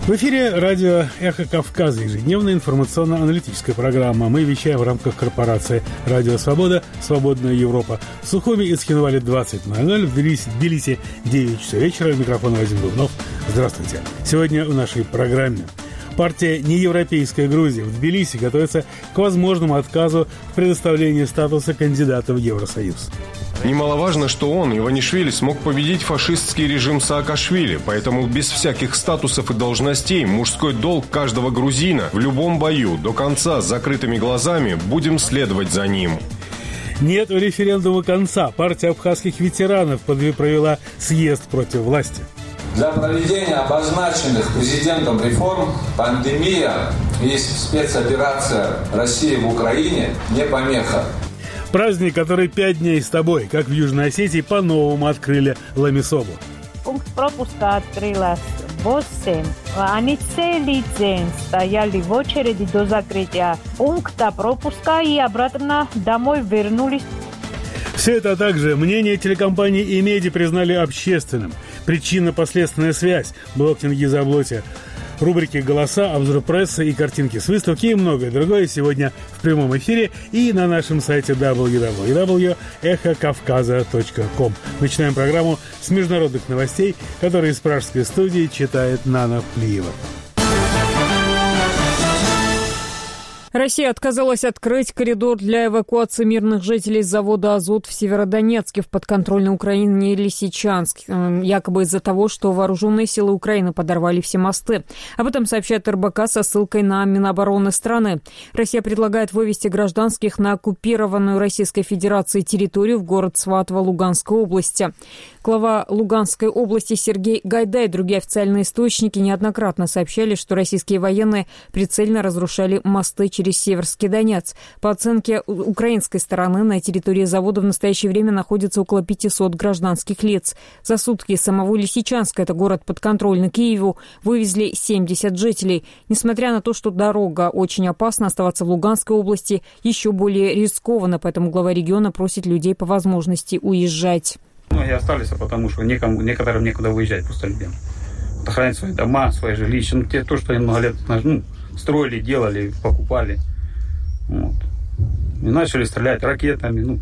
В эфире радио «Эхо Кавказа», ежедневная информационно-аналитическая программа. Мы вещаем в рамках корпорации «Радио Свобода», «Свободная Европа». В Сухуми и Цхинвале 20:00, в Тбилиси 9 часов вечера. Микрофон Вадим Дубнов. Здравствуйте. Сегодня в нашей программе. Партия «Неевропейская Грузия» в Тбилиси готовится к возможному отказу в предоставлении статуса кандидата в Евросоюз. Немаловажно, что он, Иванишвили, смог победить фашистский режим Саакашвили, поэтому без всяких статусов и должностей мужской долг каждого грузина в любом бою до конца с закрытыми глазами будем следовать за ним. Нет у референдума конца. Партия абхазских ветеранов провела съезд против власти. Для проведения обозначенных президентом реформ пандемия и спецоперация России в Украине не помеха. Праздник, который 5 дней с тобой, как в Южной Осетии, по-новому открыли Ламисобу. Пункт пропуска открылась в 8. Они целый день стояли в очереди до закрытия пункта пропуска и обратно домой вернулись. Все это, а также мнение телекомпании «Имеди» признали общественным. Причинно-последственная связь, блок Тенгиза Аблоти, рубрики «Голоса», обзор прессы и картинки с выставки и многое другое сегодня в прямом эфире и на нашем сайте www.echokavkaza.com. Начинаем программу с международных новостей, которые из пражской студии читает Нана Плиева. Россия отказалась открыть коридор для эвакуации мирных жителей с завода «Азот» в Северодонецке в подконтрольной Украине Лисичанск, якобы из-за того, что вооруженные силы Украины подорвали все мосты. Об этом сообщает РБК со ссылкой на Минобороны страны. Россия предлагает вывести гражданских на оккупированную Российской Федерацией территорию в город Сватово Луганской области. Глава Луганской области Сергей Гайдай и другие официальные источники неоднократно сообщали, что российские военные прицельно разрушали мосты через Северский Донец. По оценке украинской стороны, на территории завода в настоящее время находится около 500 гражданских лиц. За сутки из самого Лисичанска, это город подконтрольный Киеву, вывезли 70 жителей. Несмотря на то, что дорога очень опасна, оставаться в Луганской области еще более рискованно, поэтому глава региона просит людей по возможности уезжать. Многие остались, потому что некоторым некуда выезжать просто людям. Охранять свои дома, свои жилища. То, что они много лет строили, делали, покупали. Вот. И начали стрелять ракетами,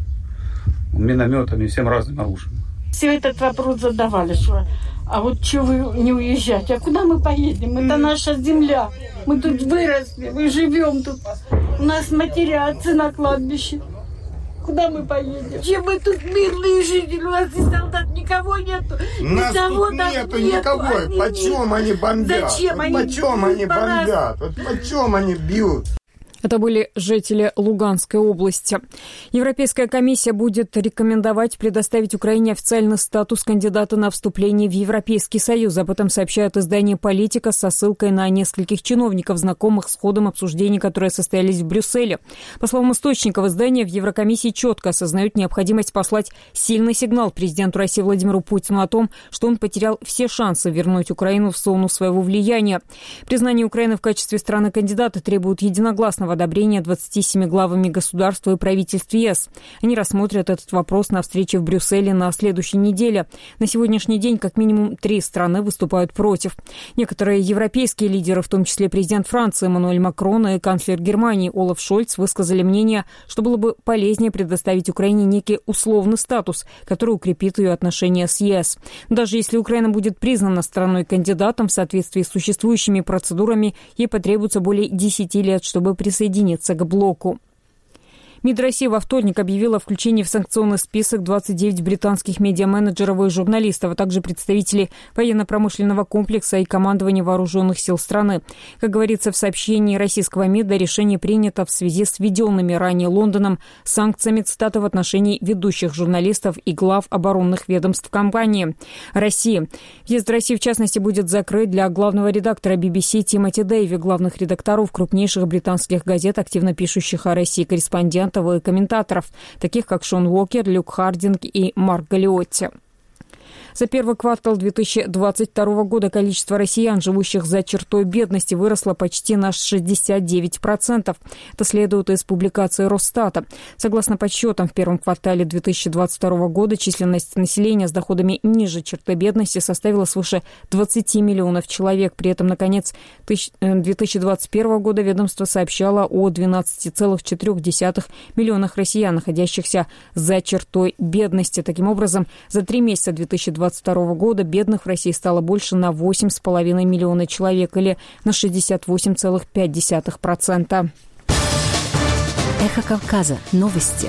минометами, всем разным оружием. Все этот вопрос задавали, что а вот что вы не уезжаете? А куда мы поедем? Это наша земля. Мы тут выросли, мы живем тут. У нас матеря, отцы на кладбище. Куда мы поедем? Чем мы тут мирные жители? У нас и солдат никого нету. У нас тут нету никого. Почем они бомбят? Зачем они? Почем они бомбят? Почем они бьют? Это были жители Луганской области. Европейская комиссия будет рекомендовать предоставить Украине официальный статус кандидата на вступление в Европейский Союз. Об этом сообщает издание «Политика» со ссылкой на нескольких чиновников, знакомых с ходом обсуждений, которые состоялись в Брюсселе. По словам источников издания, в Еврокомиссии четко осознают необходимость послать сильный сигнал президенту России Владимиру Путину о том, что он потерял все шансы вернуть Украину в зону своего влияния. Признание Украины в качестве страны-кандидата требует единогласного одобрения 27 главами государства и правительств ЕС. Они рассмотрят этот вопрос на встрече в Брюсселе на следующей неделе. На сегодняшний день как минимум 3 страны выступают против. Некоторые европейские лидеры, в том числе президент Франции Эммануэль Макрон и канцлер Германии Олаф Шольц, высказали мнение, что было бы полезнее предоставить Украине некий условный статус, который укрепит ее отношения с ЕС. Даже если Украина будет признана страной-кандидатом в соответствии с существующими процедурами, ей потребуется более 10 лет, чтобы присоединиться к блоку. МИД России во вторник объявила о включении в санкционный список 29 британских медиаменеджеров и журналистов, а также представителей военно-промышленного комплекса и командования вооруженных сил страны. Как говорится в сообщении российского МИДа, решение принято в связи с введенными ранее Лондоном санкциями, цитата, в отношении ведущих журналистов и глав оборонных ведомств компании России. Въезд в Россию, в частности, будет закрыт для главного редактора BBC Тимоти Дэйви, главных редакторов крупнейших британских газет, активно пишущих о России корреспондентов и комментаторов, таких как Шон Уокер, Люк Хардинг и Марк Галиотти. За первый квартал 2022 года количество россиян, живущих за чертой бедности, выросло почти на 69%. Это следует из публикации Росстата. Согласно подсчетам, в первом квартале 2022 года численность населения с доходами ниже черты бедности составила свыше 20 миллионов человек. При этом, на конец 2021 года ведомство сообщало о 12,4 миллионах россиян, находящихся за чертой бедности. Таким образом, за 3 месяца 2022 года бедных в России стало больше на 8,5 миллиона человек или на 68,5%. Эхо Кавказа. Новости.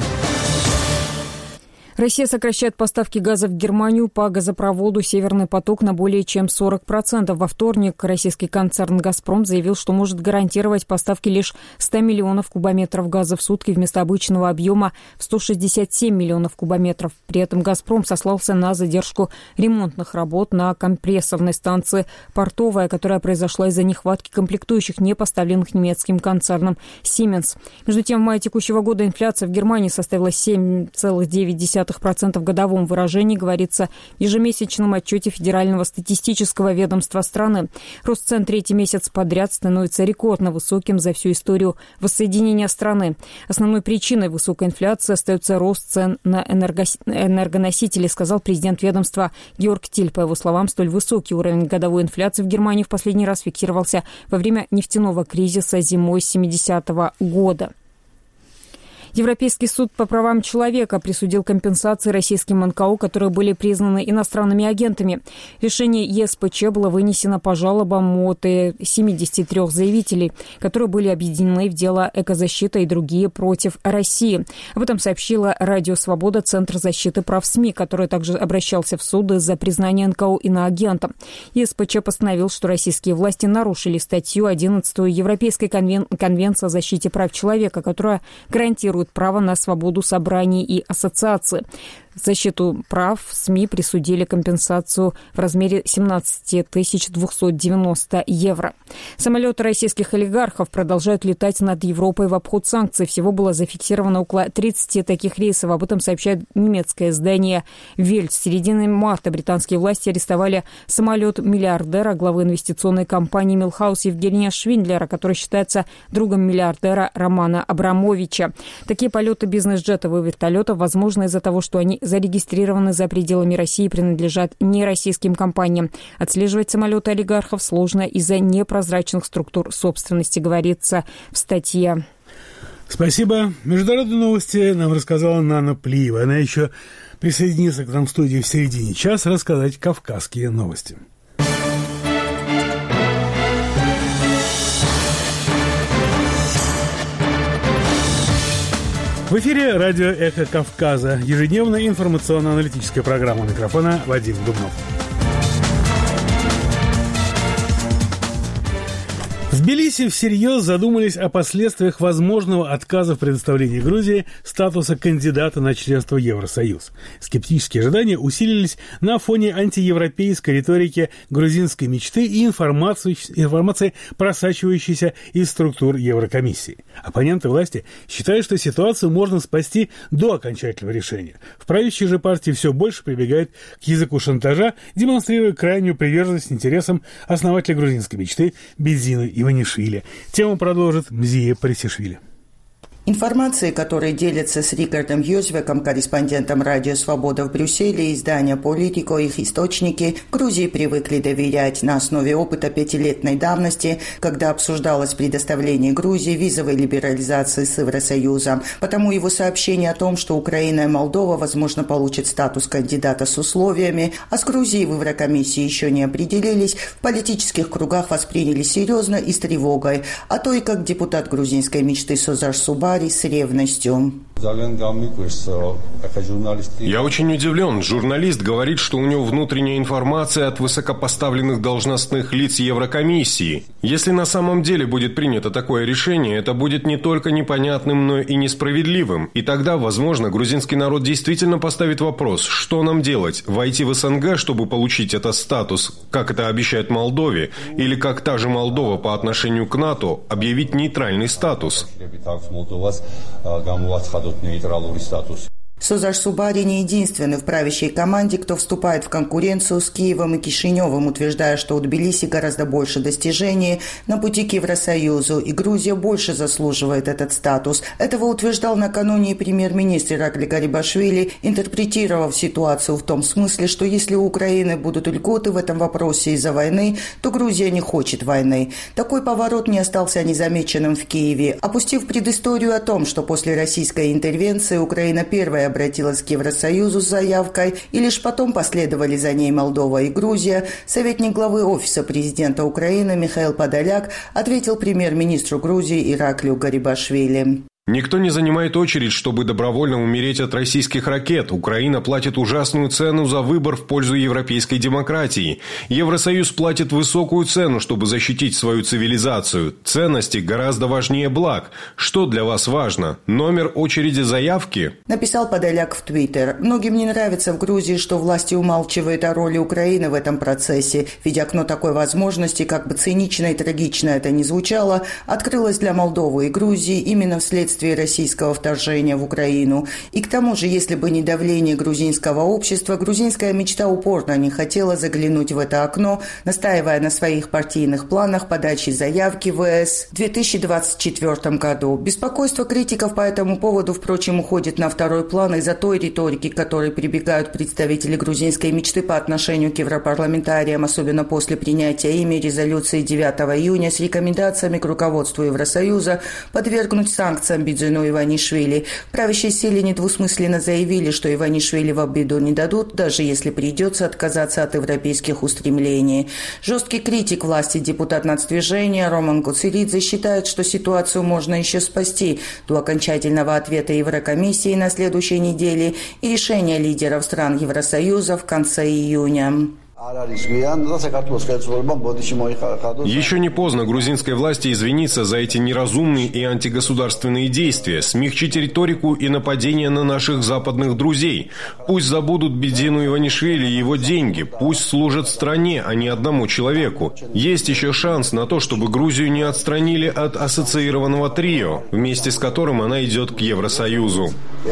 Россия сокращает поставки газа в Германию по газопроводу «Северный поток» на более чем 40%. Во вторник российский концерн «Газпром» заявил, что может гарантировать поставки лишь 100 миллионов кубометров газа в сутки вместо обычного объема в 167 миллионов кубометров. При этом «Газпром» сослался на задержку ремонтных работ на компрессорной станции «Портовая», которая произошла из-за нехватки комплектующих, не поставленных немецким концерном «Сименс». Между тем, в мае текущего года инфляция в Германии составила 7,9% в годовом выражении, говорится в ежемесячном отчете Федерального статистического ведомства страны. Рост цен третий месяц подряд становится рекордно высоким за всю историю воссоединения страны. Основной причиной высокой инфляции остается рост цен на энергоносители, сказал президент ведомства Георг Тиль. По его словам, столь высокий уровень годовой инфляции в Германии в последний раз фиксировался во время нефтяного кризиса зимой 70-го года. Европейский суд по правам человека присудил компенсации российским НКО, которые были признаны иностранными агентами. Решение ЕСПЧ было вынесено по жалобам от 73 заявителей, которые были объединены в дело «Экозащита» и другие против России. Об этом сообщила Радио Свобода, Центр защиты прав СМИ, который также обращался в суд из-за признания НКО иноагентом. ЕСПЧ постановил, что российские власти нарушили статью 11 Европейской конвенции о защите прав человека, которая гарантирует право на свободу собраний и ассоциаций. В защиту прав СМИ присудили компенсацию в размере 17 290 евро. Самолеты российских олигархов продолжают летать над Европой в обход санкций. Всего было зафиксировано около 30 таких рейсов. Об этом сообщает немецкое издание «Вельт». С середины марта британские власти арестовали самолет миллиардера, главы инвестиционной компании «Милхаус» Евгения Швиндлера, который считается другом миллиардера Романа Абрамовича. Такие полеты бизнес-джетов и вертолетов возможны из-за того, что они зарегистрированы за пределами России и принадлежат нероссийским компаниям. Отслеживать самолеты олигархов сложно из-за непрозрачных структур собственности, говорится в статье. Спасибо. Международные новости нам рассказала Нана Плиева. Она еще присоединится к нам в студии в середине часа рассказать кавказские новости. В эфире радио «Эхо Кавказа». Ежедневная информационно-аналитическая программа. Микрофона Вадим Дубнов. В Тбилиси всерьез задумались о последствиях возможного отказа в предоставлении Грузии статуса кандидата на членство в Евросоюз. Скептические ожидания усилились на фоне антиевропейской риторики грузинской мечты и информации, просачивающейся из структур Еврокомиссии. Оппоненты власти считают, что ситуацию можно спасти до окончательного решения. В правящей же партии все больше прибегает к языку шантажа, демонстрируя крайнюю приверженность интересам основателя грузинской мечты Бедзины Иванишвили. Тему продолжит Мзия Парисишвили. Информации, которые делятся с Рикардом Юзвеком, корреспондентом «Радио Свобода» в Брюсселе и издания «Политико», их источники в Грузии привыкли доверять на основе опыта пятилетней давности, когда обсуждалось предоставление Грузии визовой либерализации с Евросоюзом. Потому его сообщение о том, что Украина и Молдова, возможно, получат статус кандидата с условиями, а с Грузией в Еврокомиссии еще не определились, в политических кругах восприняли серьезно и с тревогой, а то и как депутат грузинской мечты Созар Субари с ревностью. Я очень удивлен. Журналист говорит, что у него внутренняя информация от высокопоставленных должностных лиц Еврокомиссии. Если на самом деле будет принято такое решение, это будет не только непонятным, но и несправедливым. И тогда, возможно, грузинский народ действительно поставит вопрос, что нам делать? Войти в СНГ, чтобы получить этот статус, как это обещает Молдове, или как та же Молдова по отношению к НАТО объявить нейтральный статус? Созаш Субари не единственный в правящей команде, кто вступает в конкуренцию с Киевом и Кишиневым, утверждая, что у Тбилиси гораздо больше достижений на пути к Евросоюзу, и Грузия больше заслуживает этот статус. Этого утверждал накануне премьер-министр Иракли Гарибашвили, интерпретировав ситуацию в том смысле, что если у Украины будут льготы в этом вопросе из-за войны, то Грузия не хочет войны. Такой поворот не остался незамеченным в Киеве. Опустив предысторию о том, что после российской интервенции Украина первая обратилась к Евросоюзу с заявкой, и лишь потом последовали за ней Молдова и Грузия, советник главы Офиса президента Украины Михаил Подоляк ответил премьер-министру Грузии Ираклию Гарибашвили. Никто не занимает очередь, чтобы добровольно умереть от российских ракет. Украина платит ужасную цену за выбор в пользу европейской демократии. Евросоюз платит высокую цену, чтобы защитить свою цивилизацию. Ценности гораздо важнее благ. Что для вас важно? Номер очереди заявки? Написал Подоляк в Твиттер. Многим не нравится в Грузии, что власти умалчивают о роли Украины в этом процессе. Ведь окно такой возможности, как бы цинично и трагично это ни звучало, открылось для Молдовы и Грузии именно вследствие российского вторжения в Украину. И к тому же, если бы не давление грузинского общества, грузинская мечта упорно не хотела заглянуть в это окно, настаивая на своих партийных планах подачи заявки в ЕС в 2024 году. Беспокойство критиков по этому поводу, впрочем, уходит на второй план из-за той риторики, к которой прибегают представители грузинской мечты по отношению к европарламентариям, особенно после принятия ими резолюции 9 июня с рекомендациями к руководству Евросоюза подвергнуть санкциям Бидзину Иванишвили. В правящей силе недвусмысленно заявили, что Иванишвили в обиду не дадут, даже если придется отказаться от европейских устремлений. Жесткий критик власти депутат нацдвижения Роман Куцеридзе считает, что ситуацию можно еще спасти до окончательного ответа Еврокомиссии на следующей неделе и решения лидеров стран Евросоюза в конце июня. Еще не поздно грузинской власти извиниться за эти неразумные и антигосударственные действия, смягчить риторику и нападения на наших западных друзей. Пусть забудут Бидзину Иванишвили и его деньги, пусть служат стране, а не одному человеку. Есть еще шанс на то, чтобы Грузию не отстранили от ассоциированного трио, вместе с которым она идет к Евросоюзу.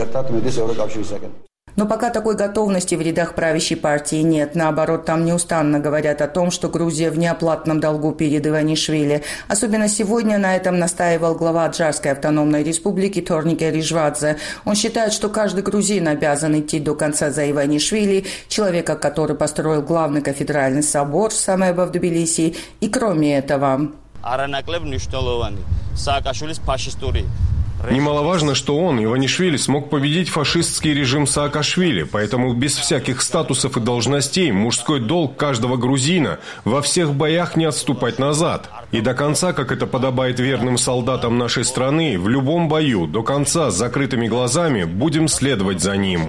Но пока такой готовности в рядах правящей партии нет. Наоборот, там неустанно говорят о том, что Грузия в неоплатном долгу перед Иванишвили. Особенно сегодня на этом настаивал глава Аджарской автономной республики Торнике Ришвадзе. Он считает, что каждый грузин обязан идти до конца за Иванишвили, человека, который построил главный кафедральный собор в Самеба в Тбилиси. И кроме этого... Немаловажно, что он, Иванишвили, смог победить фашистский режим Саакашвили, поэтому без всяких статусов и должностей мужской долг каждого грузина во всех боях не отступать назад. И до конца, как это подобает верным солдатам нашей страны, в любом бою, до конца, с закрытыми глазами, будем следовать за ним.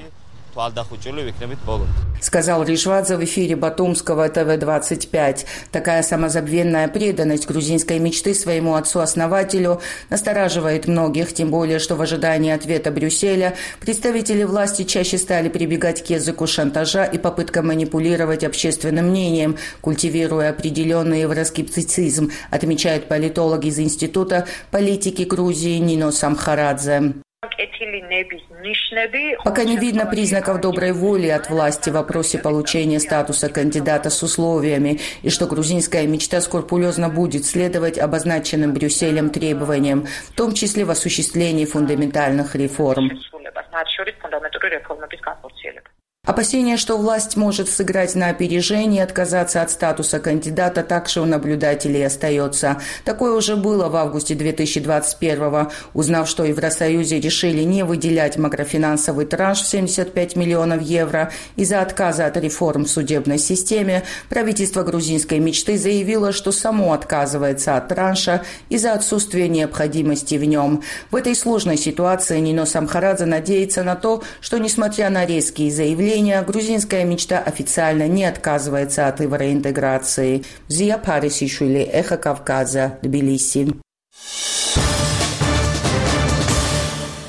Сказал Ришвадзе в эфире Батумского ТВ-25. Такая самозабвенная преданность грузинской мечты своему отцу-основателю настораживает многих, тем более, что в ожидании ответа Брюсселя представители власти чаще стали прибегать к языку шантажа и попыткам манипулировать общественным мнением, культивируя определенный евроскептицизм, отмечает политолог из Института политики Грузии Нино Самхарадзе. Пока не видно признаков доброй воли от власти в вопросе получения статуса кандидата с условиями, и что грузинская мечта скрупулезно будет следовать обозначенным Брюсселем требованиям, в том числе в осуществлении фундаментальных реформ. Опасение, что власть может сыграть на опережение и отказаться от статуса кандидата, также у наблюдателей остается. Такое уже было в августе 2021-го. Узнав, что в Евросоюзе решили не выделять макрофинансовый транш в 75 миллионов евро из-за отказа от реформ в судебной системе, правительство грузинской мечты заявило, что само отказывается от транша из-за отсутствия необходимости в нем. В этой сложной ситуации Нино Самхарадзе надеется на то, что, несмотря на резкие заявления, грузинская мечта официально не отказывается от евроинтеграции. Зия Парисишвили, Эхо Кавказа, Тбилиси.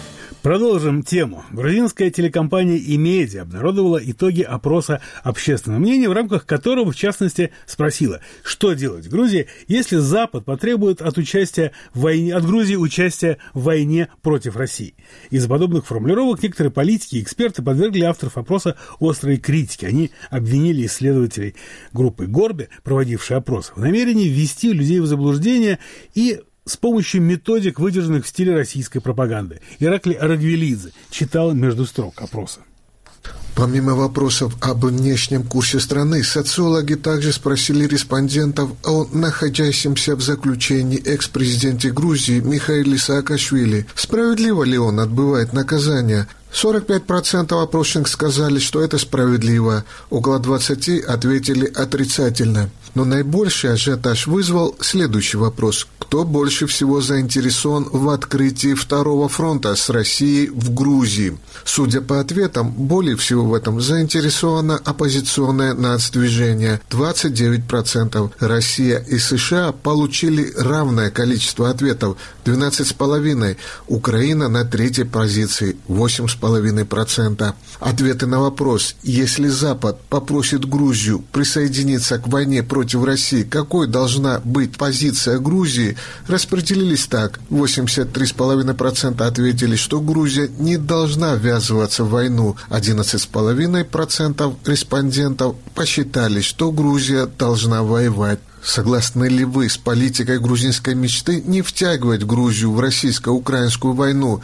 Продолжим тему. Грузинская телекомпания «Имедиа» обнародовала итоги опроса общественного мнения, в рамках которого, в частности, спросила, что делать в Грузии, если Запад потребует от Грузии участия в войне против России. Из-за подобных формулировок некоторые политики и эксперты подвергли авторов опроса острой критике. Они обвинили исследователей группы Горби, проводившей опрос, в намерении ввести людей в заблуждение и с помощью методик, выдержанных в стиле российской пропаганды. Ираклий Арагвелидзе читал между строк опроса. Помимо вопросов об внешнем курсе страны, социологи также спросили респондентов о находящемся в заключении экс-президенте Грузии Михаиле Саакашвили. Справедливо ли он отбывает наказание? 45% опрошенных сказали, что это справедливо, около 20% ответили отрицательно. Но наибольший ажиотаж вызвал следующий вопрос. Кто больше всего заинтересован в открытии второго фронта с Россией в Грузии? Судя по ответам, более всего в этом заинтересовано оппозиционное нацдвижение – 29%. Россия и США получили равное количество ответов – 12,5%. Украина на третьей позиции – 8,5%. Ответы на вопрос, если Запад попросит Грузию присоединиться к войне против России, какой должна быть позиция Грузии, распределились так. 83,5% ответили, что Грузия не должна ввязываться в войну. 11,5% респондентов посчитали, что Грузия должна воевать. Согласны ли вы с политикой грузинской мечты не втягивать Грузию в российско-украинскую войну?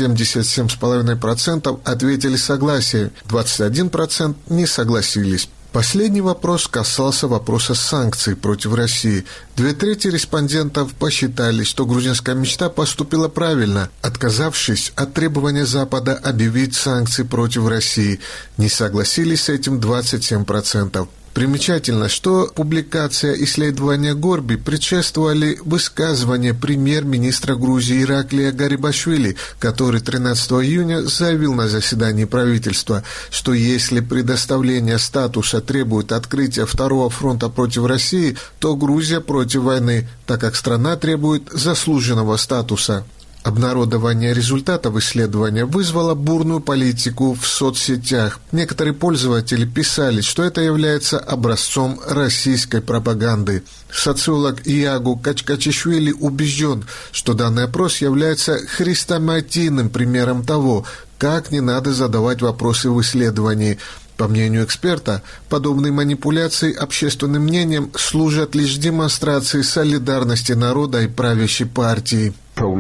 77,5% ответили согласие, 21% не согласились. Последний вопрос касался вопроса санкций против России. 2/3 респондентов посчитали, что грузинская мечта поступила правильно, отказавшись от требования Запада объявить санкции против России. Не согласились с этим 27%. Примечательно, что публикация исследования Горби предшествовали высказывания премьер-министра Грузии Ираклия Гарибашвили, который 13 июня заявил на заседании правительства, что если предоставление статуса требует открытия второго фронта против России, то Грузия против войны, так как страна требует заслуженного статуса. Обнародование результатов исследования вызвало бурную политику в соцсетях. Некоторые пользователи писали, что это является образцом российской пропаганды. Социолог Иагу Качкачишвили убежден, что данный опрос является хрестоматийным примером того, как не надо задавать вопросы в исследовании. По мнению эксперта, подобные манипуляции общественным мнением служат лишь демонстрацией солидарности народа и правящей партии.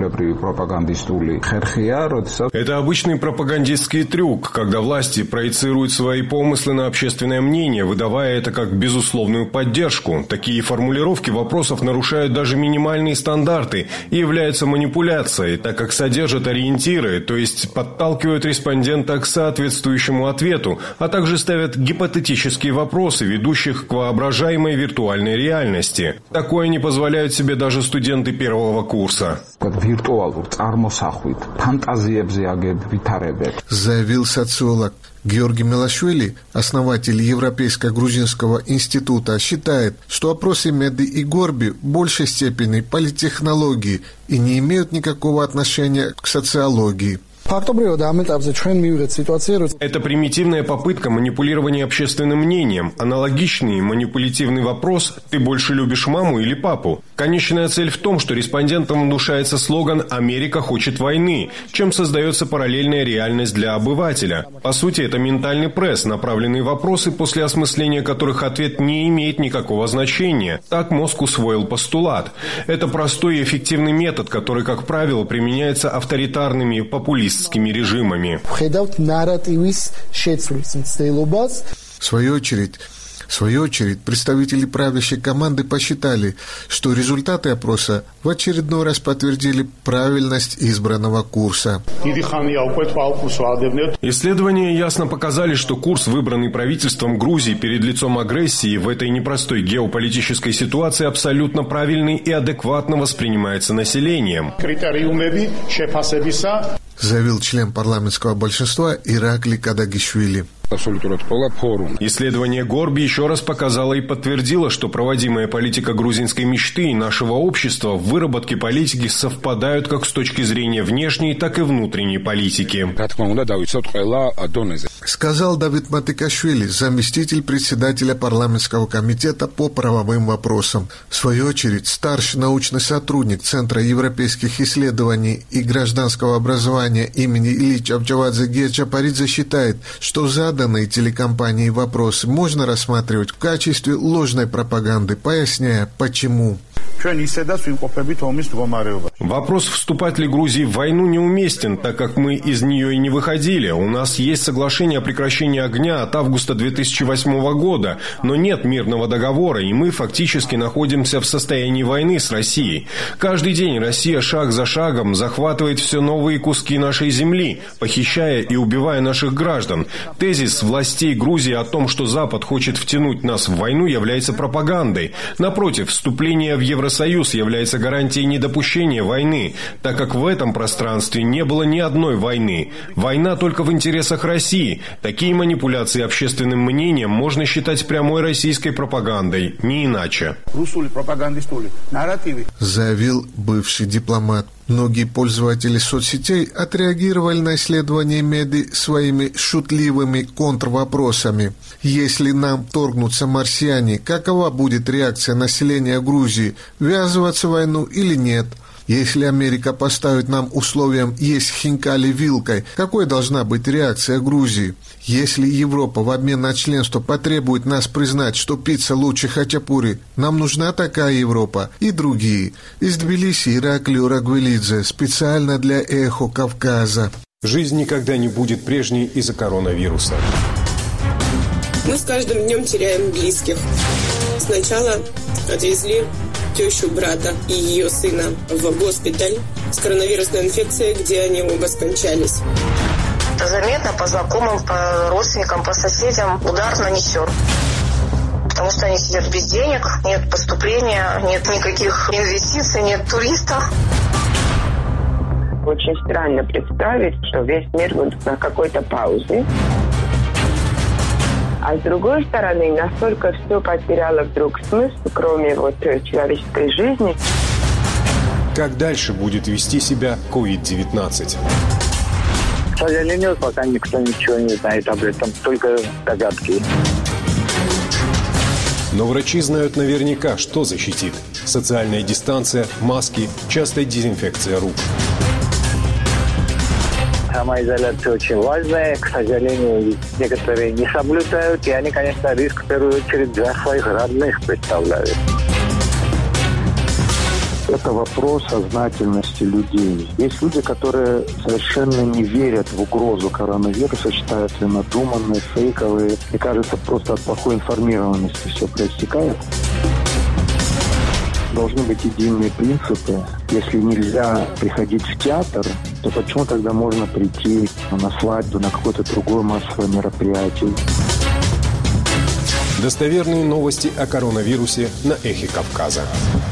Это обычный пропагандистский трюк, когда власти проецируют свои помыслы на общественное мнение, выдавая это как безусловную поддержку. Такие формулировки вопросов нарушают даже минимальные стандарты и являются манипуляцией, так как содержат ориентиры, то есть подталкивают респондента к соответствующему ответу, а также ставят гипотетические вопросы, ведущих к воображаемой виртуальной реальности. Такое не позволяют себе даже студенты первого курса. Заявил социолог. Георгий Мелашвили, основатель Европейско-грузинского института, считает, что опросы Меди и Горби в большей степени политтехнологии и не имеют никакого отношения к социологии. Это примитивная попытка манипулирования общественным мнением. Аналогичный манипулятивный вопрос «Ты больше любишь маму или папу?». Конечная цель в том, что респондентам внушается слоган «Америка хочет войны», чем создается параллельная реальность для обывателя. По сути, это ментальный пресс, направленные вопросы, после осмысления которых ответ не имеет никакого значения. Так мозг усвоил постулат. Это простой и эффективный метод, который, как правило, применяется авторитарными популистами режимами. В свою очередь, представители правящей команды посчитали, что результаты опроса в очередной раз подтвердили правильность избранного курса. Исследования ясно показали, что курс, выбранный правительством Грузии перед лицом агрессии в этой непростой геополитической ситуации, абсолютно правильный и адекватно воспринимается населением. заявил член парламентского большинства Иракли Кадагишвили. Исследование Горби еще раз показало и подтвердило, что проводимая политика грузинской мечты и нашего общества в выработке политики совпадают как с точки зрения внешней, так и внутренней политики. Сказал Давид Матыкашвили, заместитель председателя парламентского комитета по правовым вопросам. В свою очередь, старший научный сотрудник Центра европейских исследований и гражданского образования имени Ильича Авчавадзе Герчапаридзе считает, что заданные телекомпанией вопросы можно рассматривать в качестве ложной пропаганды, поясняя, почему. Вопрос, вступать ли Грузии в войну, неуместен, так как мы из нее и не выходили. У нас есть соглашение о прекращении огня от августа 2008 года, но нет мирного договора, и мы фактически находимся в состоянии войны с Россией. Каждый день Россия шаг за шагом захватывает все новые куски нашей земли, похищая и убивая наших граждан. Тезис властей Грузии о том, что Запад хочет втянуть нас в войну, является пропагандой. Напротив, вступление в Евросоюз является гарантией недопущения войны, так как в этом пространстве не было ни одной войны. Война только в интересах России. Такие манипуляции общественным мнением можно считать прямой российской пропагандой, не иначе. Заявил бывший дипломат. Многие пользователи соцсетей отреагировали на исследование Меди своими шутливыми контрвопросами. Если нам вторгнутся марсиане, какова будет реакция населения Грузии? Ввязываться в войну или нет? Если Америка поставит нам условием есть хинкали вилкой, какой должна быть реакция Грузии? Если Европа в обмен на членство потребует нас признать, что пицца лучше хачапури, нам нужна такая Европа и другие. Из Тбилиси Иракли Урагвелидзе, специально для «Эхо Кавказа». Жизнь никогда не будет прежней из-за коронавируса. Мы с каждым днем теряем близких. Сначала отвезли тещу брата и ее сына в госпиталь с коронавирусной инфекцией, где они оба скончались. Заметно по знакомым, по родственникам, по соседям удар нанесен. Потому что они сидят без денег, нет поступления, нет никаких инвестиций, нет туристов. Очень странно представить, что весь мир будет на какой-то паузе. А с другой стороны, настолько все потеряло вдруг смысл, кроме человеческой жизни. Как дальше будет вести себя COVID-19? К сожалению, пока никто ничего не знает об этом, только догадки. Но врачи знают наверняка, что защитит. Социальная дистанция, маски, частая дезинфекция рук. Самоизоляция очень важная. К сожалению, некоторые не соблюдают, и они, конечно, риск в первую очередь для своих родных представляют. Это вопрос сознательности людей. Есть люди, которые совершенно не верят в угрозу коронавируса, считают ее надуманной, фейковой. Мне кажется, просто от плохой информированности все проистекает. Должны быть единые принципы. Если нельзя приходить в театр, то почему тогда можно прийти на свадьбу, на какое-то другое массовое мероприятие? Достоверные новости о коронавирусе на «Эхе Кавказа».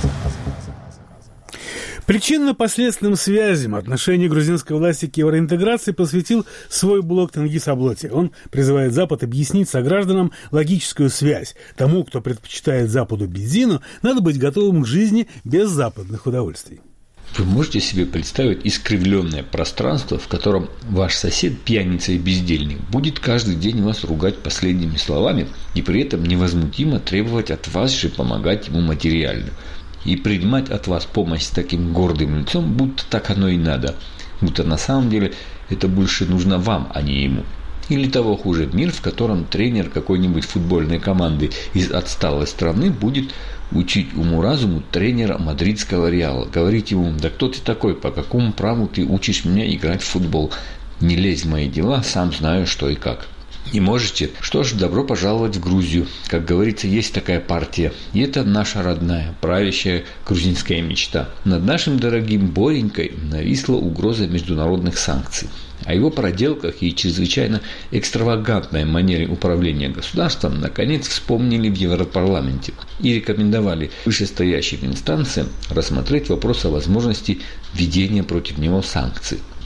Причинно-последственным связям отношения грузинской власти к евроинтеграции посвятил свой блог Тенгиз Аблоти. Он призывает Запад объяснить согражданам логическую связь. Тому, кто предпочитает Западу бензину, надо быть готовым к жизни без западных удовольствий. Вы можете себе представить искривленное пространство, в котором ваш сосед, пьяница и бездельник, будет каждый день вас ругать последними словами и при этом невозмутимо требовать от вас же помогать ему материально. И принимать от вас помощь с таким гордым лицом, будто так оно и надо, будто на самом деле это больше нужно вам, а не ему. Или того хуже, мир, в котором тренер какой-нибудь футбольной команды из отсталой страны будет учить уму-разуму тренера мадридского Реала. Говорить ему: да кто ты такой, по какому праву ты учишь меня играть в футбол? Не лезь в мои дела, сам знаю, что и как. Не можете? Что ж, добро пожаловать в Грузию. Как говорится, есть такая партия. И это наша родная, правящая грузинская мечта. Над нашим дорогим Боренькой нависла угроза международных санкций. О его проделках и чрезвычайно экстравагантной манере управления государством наконец вспомнили в Европарламенте и рекомендовали вышестоящим инстанциям рассмотреть вопрос о возможности введения против него санкций.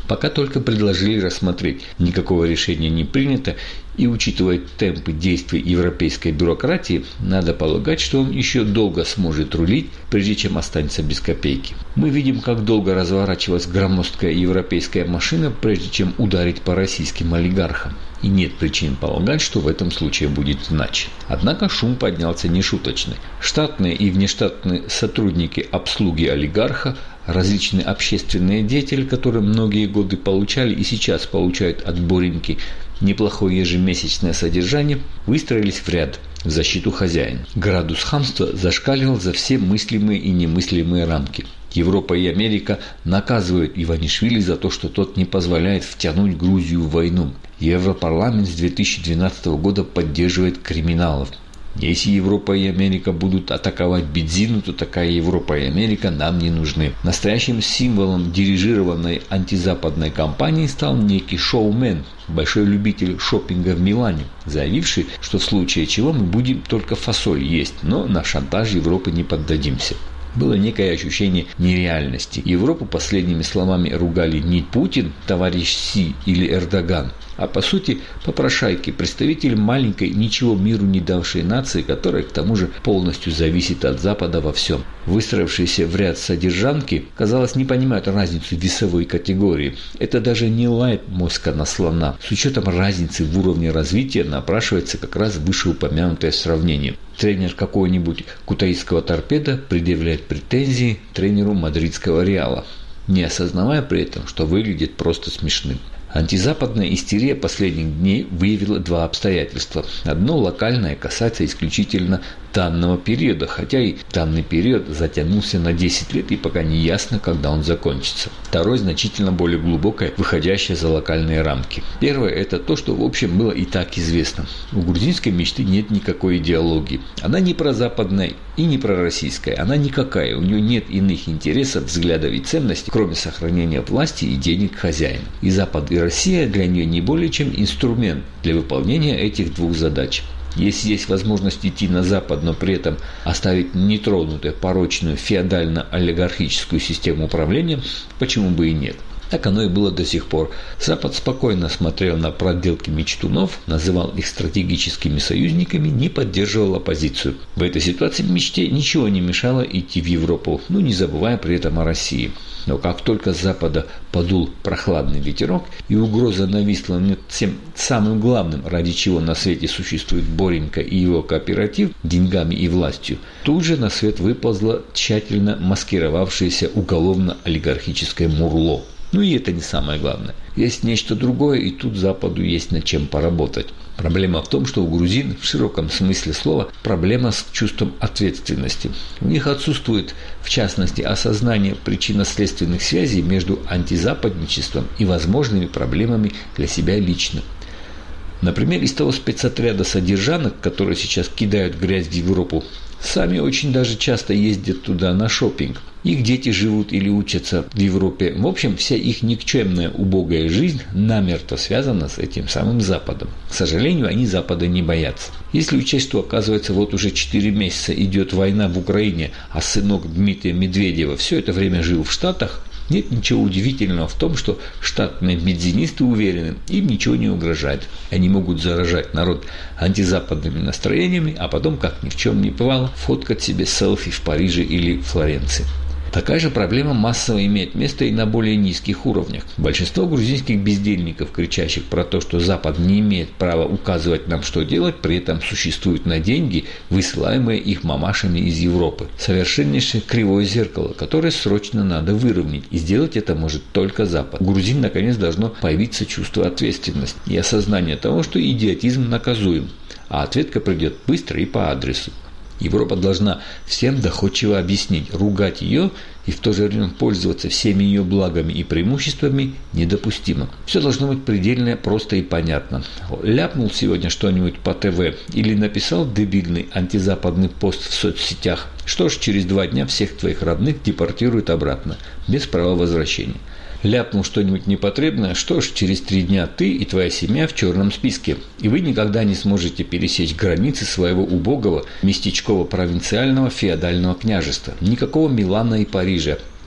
Пока только предложили рассмотреть. Никакого решения не принято, и, учитывая темпы действий европейской бюрократии, надо полагать, что он еще долго сможет рулить, прежде чем останется без копейки. Мы видим, как долго разворачивалась громоздкая европейская машина, прежде чем ударить по российским олигархам. И нет причин полагать, что в этом случае будет иначе. Однако шум поднялся нешуточный. Штатные и внештатные сотрудники обслуги олигарха, различные общественные деятели, которые многие годы получали и сейчас получают от Бореньки неплохое ежемесячное содержание, выстроились в ряд в защиту хозяина. Градус хамства зашкаливал за все мыслимые и немыслимые рамки. Европа и Америка наказывают Иванишвили за то, что тот не позволяет втянуть Грузию в войну. Европарламент с 2012 года поддерживает криминалов. Если Европа и Америка будут атаковать Бедзину, то такая Европа и Америка нам не нужны. Настоящим символом дирижированной антизападной кампании стал некий шоумен, большой любитель шопинга в Милане, заявивший, что в случае чего мы будем только фасоль есть, но на шантаж Европы не поддадимся. Было некое ощущение нереальности. Европу последними словами ругали не Путин, товарищ Си или Эрдоган, а по сути попрошайки, представители маленькой, ничего миру не давшей нации, которая к тому же полностью зависит от Запада во всем. Выстроившиеся в ряд содержанки, казалось, не понимают разницу весовой категории. Это даже не лает моська на слона. С учетом разницы в уровне развития напрашивается как раз вышеупомянутое сравнение. Тренер какого-нибудь кутаисского торпеда предъявляет претензии тренеру мадридского Реала, не осознавая при этом, что выглядит просто смешным. Антизападная истерия последних дней выявила два обстоятельства. Одно локальное касается исключительно данного периода, хотя и данный период затянулся на 10 лет и пока не ясно, когда он закончится. Второе значительно более глубокое, выходящее за локальные рамки. Первое – это то, что в общем было и так известно. У грузинской мечты нет никакой идеологии. Она не прозападная и не пророссийская. Она никакая. У нее нет иных интересов, взглядов и ценностей, кроме сохранения власти и денег хозяина. И Запад, и Россия для нее не более чем инструмент для выполнения этих двух задач. Если есть возможность идти на Запад, но при этом оставить нетронутой порочную феодально-олигархическую систему управления, почему бы и нет? Так оно и было до сих пор. Запад спокойно смотрел на проделки мечтунов, называл их стратегическими союзниками, не поддерживал оппозицию. В этой ситуации мечте ничего не мешало идти в Европу, не забывая при этом о России. Но как только с Запада подул прохладный ветерок и угроза нависла над тем самым главным, ради чего на свете существует Боренька и его кооператив, деньгами и властью, тут же на свет выползло тщательно маскировавшееся уголовно-олигархическое мурло. И это не самое главное. Есть нечто другое, и тут Западу есть над чем поработать. Проблема в том, что у грузин, в широком смысле слова, проблема с чувством ответственности. У них отсутствует, в частности, осознание причинно-следственных связей между антизападничеством и возможными проблемами для себя лично. Например, из того спецотряда содержанок, которые сейчас кидают грязь в Европу, сами очень даже часто ездят туда на шопинг. Их дети живут или учатся в Европе. В общем, вся их никчемная убогая жизнь намертво связана с этим самым Западом. К сожалению, они Запада не боятся. Если учесть, что, оказывается, вот уже 4 месяца идет война в Украине, а сынок Дмитрия Медведева все это время жил в Штатах, нет ничего удивительного в том, что штатные медзинисты уверены, им ничего не угрожает. Они могут заражать народ антизападными настроениями, а потом, как ни в чем не бывало, фоткать себе селфи в Париже или Флоренции. Такая же проблема массово имеет место и на более низких уровнях. Большинство грузинских бездельников, кричащих про то, что Запад не имеет права указывать нам, что делать, при этом существуют на деньги, высылаемые их мамашами из Европы. Совершеннейшее кривое зеркало, которое срочно надо выровнять, и сделать это может только Запад. У грузин наконец должно появиться чувство ответственности и осознание того, что идиотизм наказуем, а ответка придет быстро и по адресу. Европа должна всем доходчиво объяснить, ругать ее и в то же время пользоваться всеми ее благами и преимуществами недопустимо. Все должно быть предельно просто и понятно. Ляпнул сегодня что-нибудь по ТВ или написал дебильный антизападный пост в соцсетях, что ж, через 2 дня всех твоих родных депортируют обратно, без права возвращения. Ляпнул что-нибудь непотребное, что ж, через 3 дня ты и твоя семья в черном списке, и вы никогда не сможете пересечь границы своего убогого местечково-провинциального феодального княжества. Никакого Милана и Парижа.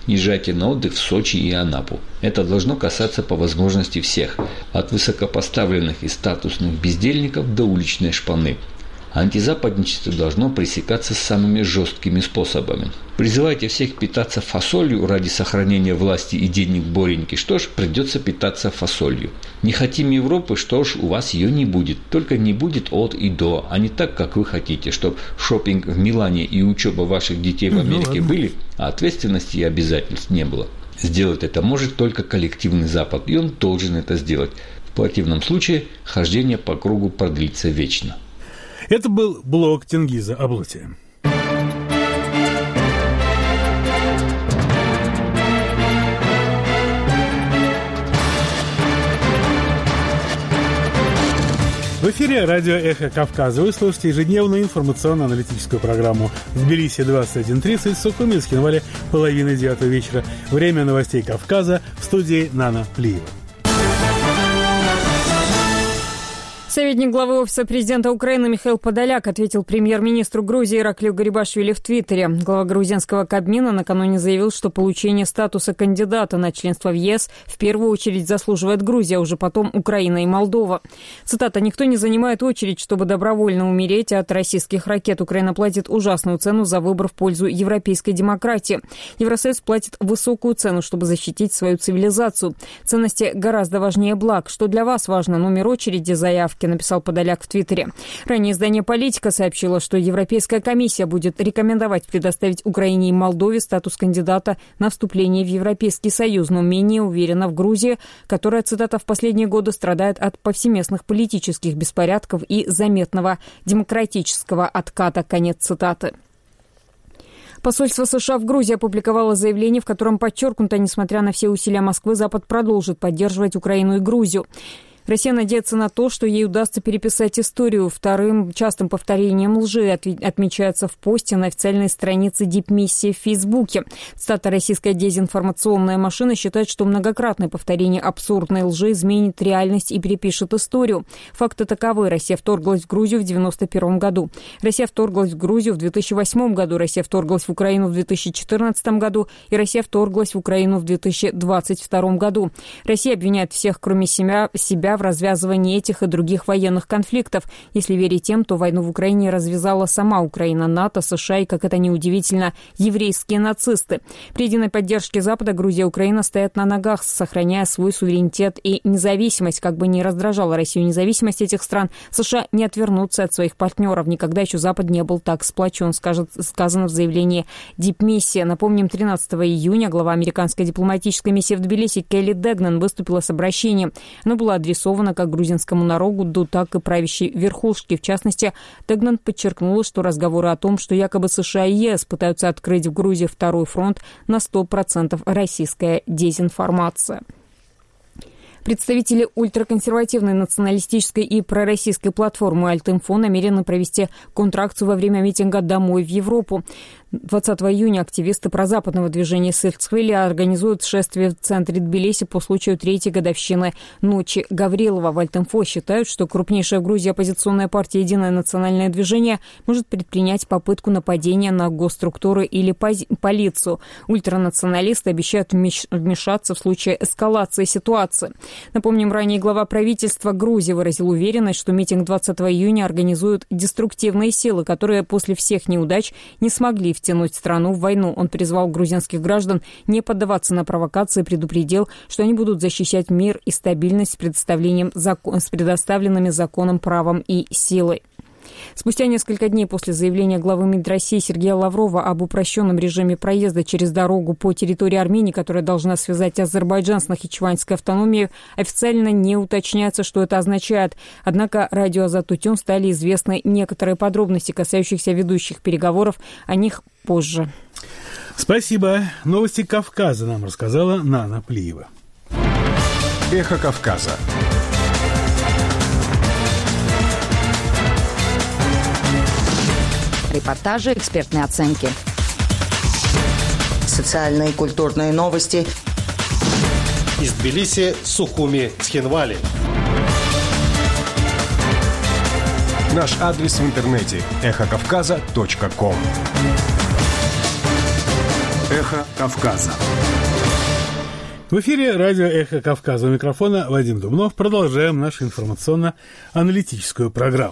езжайте на отдых в Сочи и Анапу. Это должно касаться по возможности всех, от высокопоставленных и статусных бездельников до уличной шпаны. Антизападничество должно пресекаться самыми жесткими способами. Призывайте всех питаться фасолью ради сохранения власти и денег Бореньки. Что ж, придется питаться фасолью. Не хотим Европы, что ж, у вас ее не будет. Только не будет от и до, а не так, как вы хотите, чтобы шопинг в Милане и учеба ваших детей в Америке были, а ответственности и обязательств не было. Сделать это может только коллективный Запад, и он должен это сделать. В противном случае хождение по кругу продлится вечно. Это был блог Тенгиза Аблутия. В эфире радио «Эхо Кавказа». Вы слушаете ежедневную информационно-аналитическую программу в Тбилиси 21:30, в Сухуми, в Цхинвале 8:30 вечера. Время новостей Кавказа, в студии Нана Плиева. Советник главы Офиса президента Украины Михаил Подоляк ответил премьер-министру Грузии Ираклию Гарибашвили в Твиттере. Глава грузинского Кабмина накануне заявил, что получение статуса кандидата на членство в ЕС в первую очередь заслуживает Грузия, а уже потом Украина и Молдова. Цитата: «Никто не занимает очередь, чтобы добровольно умереть от российских ракет. Украина платит ужасную цену за выбор в пользу европейской демократии. Евросоюз платит высокую цену, чтобы защитить свою цивилизацию. Ценности гораздо важнее благ. Что для вас важно? Номер очереди, заявки», написал Подоляк в Твиттере. Ранее издание «Политика» сообщило, что Европейская комиссия будет рекомендовать предоставить Украине и Молдове статус кандидата на вступление в Европейский Союз, но менее уверенно в Грузии, которая, цитата, в последние годы страдает от повсеместных политических беспорядков и заметного демократического отката. Конец цитаты. Посольство США в Грузии опубликовало заявление, в котором подчеркнуто, несмотря на все усилия Москвы, Запад продолжит поддерживать Украину и Грузию. Россия надеется на то, что ей удастся переписать историю. Вторым частым повторением лжи отмечается в посте на официальной странице дипмиссии в Фейсбуке. Цитата: «Российская дезинформационная машина считает, что многократное повторение абсурдной лжи изменит реальность и перепишет историю. Факты таковы. Россия вторглась в Грузию в 1991 году. Россия вторглась в Грузию в 2008 году. Россия вторглась в Украину в 2014 году. И Россия вторглась в Украину в 2022 году. Россия обвиняет всех, кроме себя в развязывании этих и других военных конфликтов. Если верить тем, то войну в Украине развязала сама Украина, НАТО, США и, как это ни удивительно, еврейские нацисты. При единой поддержке Запада Грузия и Украина стоят на ногах, сохраняя свой суверенитет и независимость. Как бы ни раздражала Россию независимость этих стран, США не отвернутся от своих партнеров. Никогда еще Запад не был так сплочен, сказано в заявлении дипмиссии. Напомним, 13 июня глава американской дипломатической миссии в Тбилиси Келли Дегнан выступила с обращением. Оно было адресовано как грузинскому народу, так и правящей верхушке. В частности, Дегнан подчеркнула, что разговоры о том, что якобы США и ЕС пытаются открыть в Грузии второй фронт, на 100% российская дезинформация. Представители ультраконсервативной националистической и пророссийской платформы «Альтинфо» намерены провести контракцию во время митинга «Домой в Европу». 20 июня активисты прозападного движения «Сельцхвили» организуют шествие в центре Тбилиси по случаю 3-й годовщины ночи Гаврилова. В «Альтинфо» считают, что крупнейшая в Грузии оппозиционная партия «Единое национальное движение» может предпринять попытку нападения на госструктуры или полицию. Ультранационалисты обещают вмешаться в случае эскалации ситуации. Напомним, ранее глава правительства Грузии выразил уверенность, что митинг 20 июня организуют деструктивные силы, которые после всех неудач не смогли втянуть страну в войну. Он призвал грузинских граждан не поддаваться на провокации и предупредил, что они будут защищать мир и стабильность с предоставленными законом, правом и силой. Спустя несколько дней после заявления главы МИД России Сергея Лаврова об упрощенном режиме проезда через дорогу по территории Армении, которая должна связать Азербайджан с Нахичеванской автономией, официально не уточняется, что это означает. Однако радио «Азат-Утюн» стали известны некоторые подробности, касающиеся ведущих переговоров. О них позже. Спасибо. Новости Кавказа нам рассказала Нана Плиева. Эхо Кавказа. Репортажи, экспертные оценки. Социальные и культурные новости. Из Тбилиси, Сухуми, Цхинвали. Наш адрес в интернете – эхокавказа.ком. Эхо Кавказа. В эфире радио «Эхо Кавказа». У микрофона Вадим Дубнов. Продолжаем нашу информационно-аналитическую программу.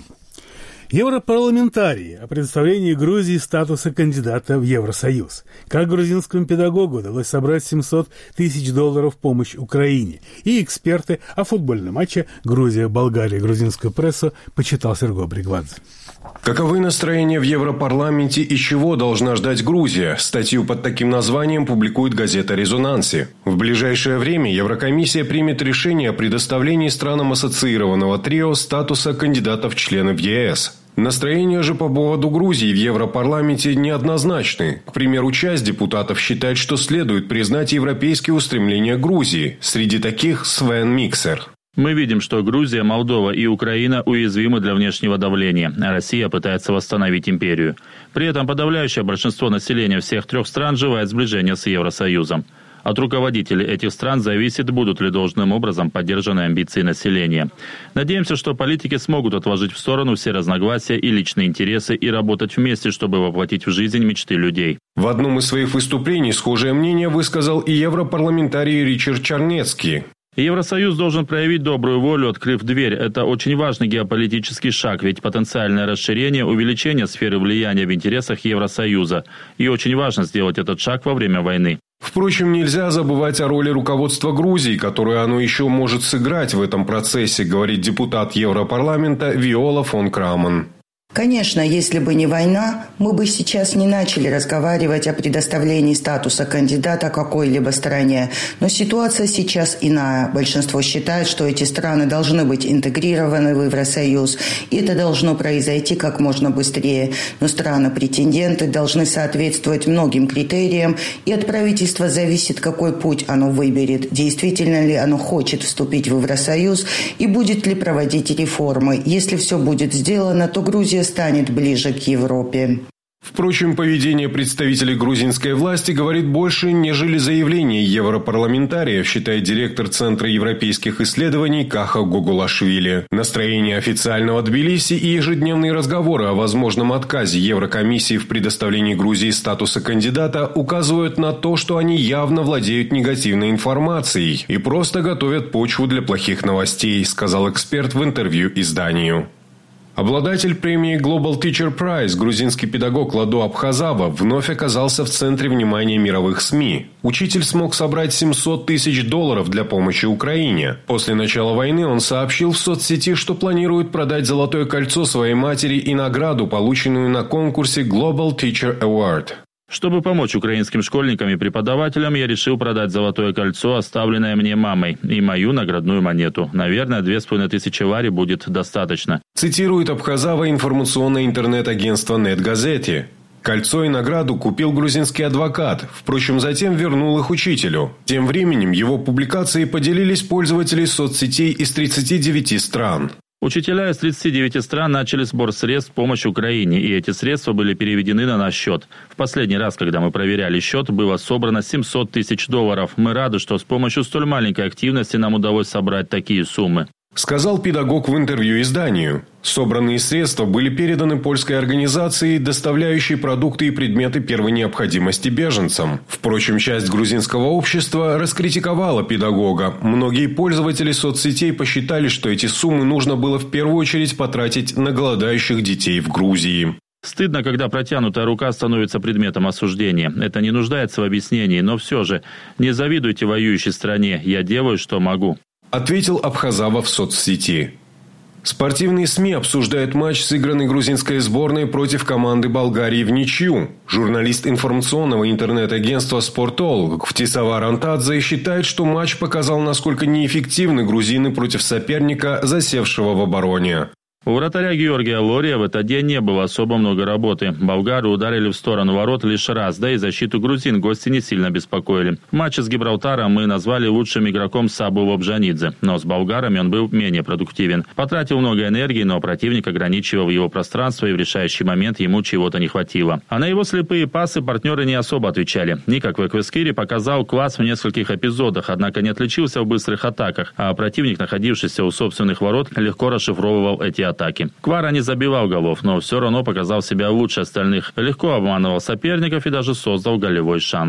Европарламентарии о предоставлении Грузии статуса кандидата в Евросоюз. Как грузинскому педагогу удалось собрать $700 тысяч в помощь Украине. И эксперты о футбольном матче Грузия-Болгария. Грузинскую прессу почитал Серго Бригвадзе. Каковы настроения в Европарламенте и чего должна ждать Грузия? Статью под таким названием публикует газета «Резонанси». В ближайшее время Еврокомиссия примет решение о предоставлении странам ассоциированного трио статуса кандидатов в члены в ЕС. Настроения же по поводу Грузии в Европарламенте неоднозначны. К примеру, часть депутатов считает, что следует признать европейские устремления Грузии. Среди таких Свен Миксер. Мы видим, что Грузия, Молдова и Украина уязвимы для внешнего давления, а Россия пытается восстановить империю. При этом подавляющее большинство населения всех трех стран желает сближения с Евросоюзом. От руководителей этих стран зависит, будут ли должным образом поддержаны амбиции населения. Надеемся, что политики смогут отложить в сторону все разногласия и личные интересы и работать вместе, чтобы воплотить в жизнь мечты людей. В одном из своих выступлений схожее мнение высказал и европарламентарий Ричард Чарнецкий. Евросоюз должен проявить добрую волю, открыв дверь. Это очень важный геополитический шаг, ведь потенциальное расширение, увеличение сферы влияния в интересах Евросоюза. И очень важно сделать этот шаг во время войны. Впрочем, нельзя забывать о роли руководства Грузии, которую оно еще может сыграть в этом процессе, говорит депутат Европарламента Виола фон Крамон. Конечно, если бы не война, мы бы сейчас не начали разговаривать о предоставлении статуса кандидата какой-либо стране. Но ситуация сейчас иная. Большинство считает, что эти страны должны быть интегрированы в Евросоюз. И это должно произойти как можно быстрее. Но страны-претенденты должны соответствовать многим критериям. И от правительства зависит, какой путь оно выберет. Действительно ли оно хочет вступить в Евросоюз и будет ли проводить реформы. Если все будет сделано, то Грузия станет ближе к Европе. Впрочем, поведение представителей грузинской власти говорит больше, нежели заявление европарламентариев, считает директор Центра европейских исследований Каха Гогулашвили. Настроение официального Тбилиси и ежедневные разговоры о возможном отказе Еврокомиссии в предоставлении Грузии статуса кандидата указывают на то, что они явно владеют негативной информацией и просто готовят почву для плохих новостей, сказал эксперт в интервью изданию. Обладатель премии Global Teacher Prize, грузинский педагог Ладо Абхазава, вновь оказался в центре внимания мировых СМИ. Учитель смог собрать $700 тысяч для помощи Украине. После начала войны он сообщил в соцсети, что планирует продать золотое кольцо своей матери и награду, полученную на конкурсе Global Teacher Award. Чтобы помочь украинским школьникам и преподавателям, я решил продать золотое кольцо, оставленное мне мамой, и мою наградную монету. Наверное, 2500 лари будет достаточно. Цитирует Абхазава информационное интернет-агентство «Нет-Газети». Кольцо и награду купил грузинский адвокат, впрочем, затем вернул их учителю. Тем временем его публикации поделились пользователи соцсетей из 39 стран. Учителя из 39 стран начали сбор средств в помощь Украине, и эти средства были переведены на наш счет. В последний раз, когда мы проверяли счет, было собрано $700 тысяч. Мы рады, что с помощью столь маленькой активности нам удалось собрать такие суммы. Сказал педагог в интервью изданию. Собранные средства были переданы польской организации, доставляющей продукты и предметы первой необходимости беженцам. Впрочем, часть грузинского общества раскритиковала педагога. Многие пользователи соцсетей посчитали, что эти суммы нужно было в первую очередь потратить на голодающих детей в Грузии. Стыдно, когда протянутая рука становится предметом осуждения. Это не нуждается в объяснении, но все же не завидуйте воюющей стране. Я делаю, что могу. Ответил Абхазава в соцсети. Спортивные СМИ обсуждают матч, сыгранный грузинской сборной против команды Болгарии в ничью. Журналист информационного интернет-агентства «Спортол» Втисавар Антадзе считает, что матч показал, насколько неэффективны грузины против соперника, засевшего в обороне. У вратаря Георгия Лория в этот день не было особо много работы. Болгары ударили в сторону ворот лишь раз, да и защиту грузин гости не сильно беспокоили. В матче с Гибралтаром мы назвали лучшим игроком Сабу Лобжанидзе, но с болгарами он был менее продуктивен. Потратил много энергии, но противник ограничивал его пространство, и в решающий момент ему чего-то не хватило. А на его слепые пасы партнеры не особо отвечали. Ника Квеквескири показал класс в нескольких эпизодах, однако не отличился в быстрых атаках, а противник, находившийся у собственных ворот, легко расшифровывал эти атаки. Квара не забивал голов, но все равно показал себя лучше остальных. Легко обманывал соперников и даже создал голевой шанс.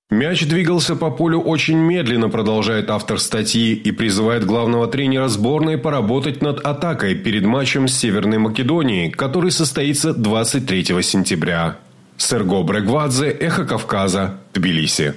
Мяч двигался по полю очень медленно, продолжает автор статьи, и призывает главного тренера сборной поработать над атакой перед матчем с Северной Македонией, который состоится 23 сентября. Серго Брегвадзе, Эхо Кавказа, Тбилиси.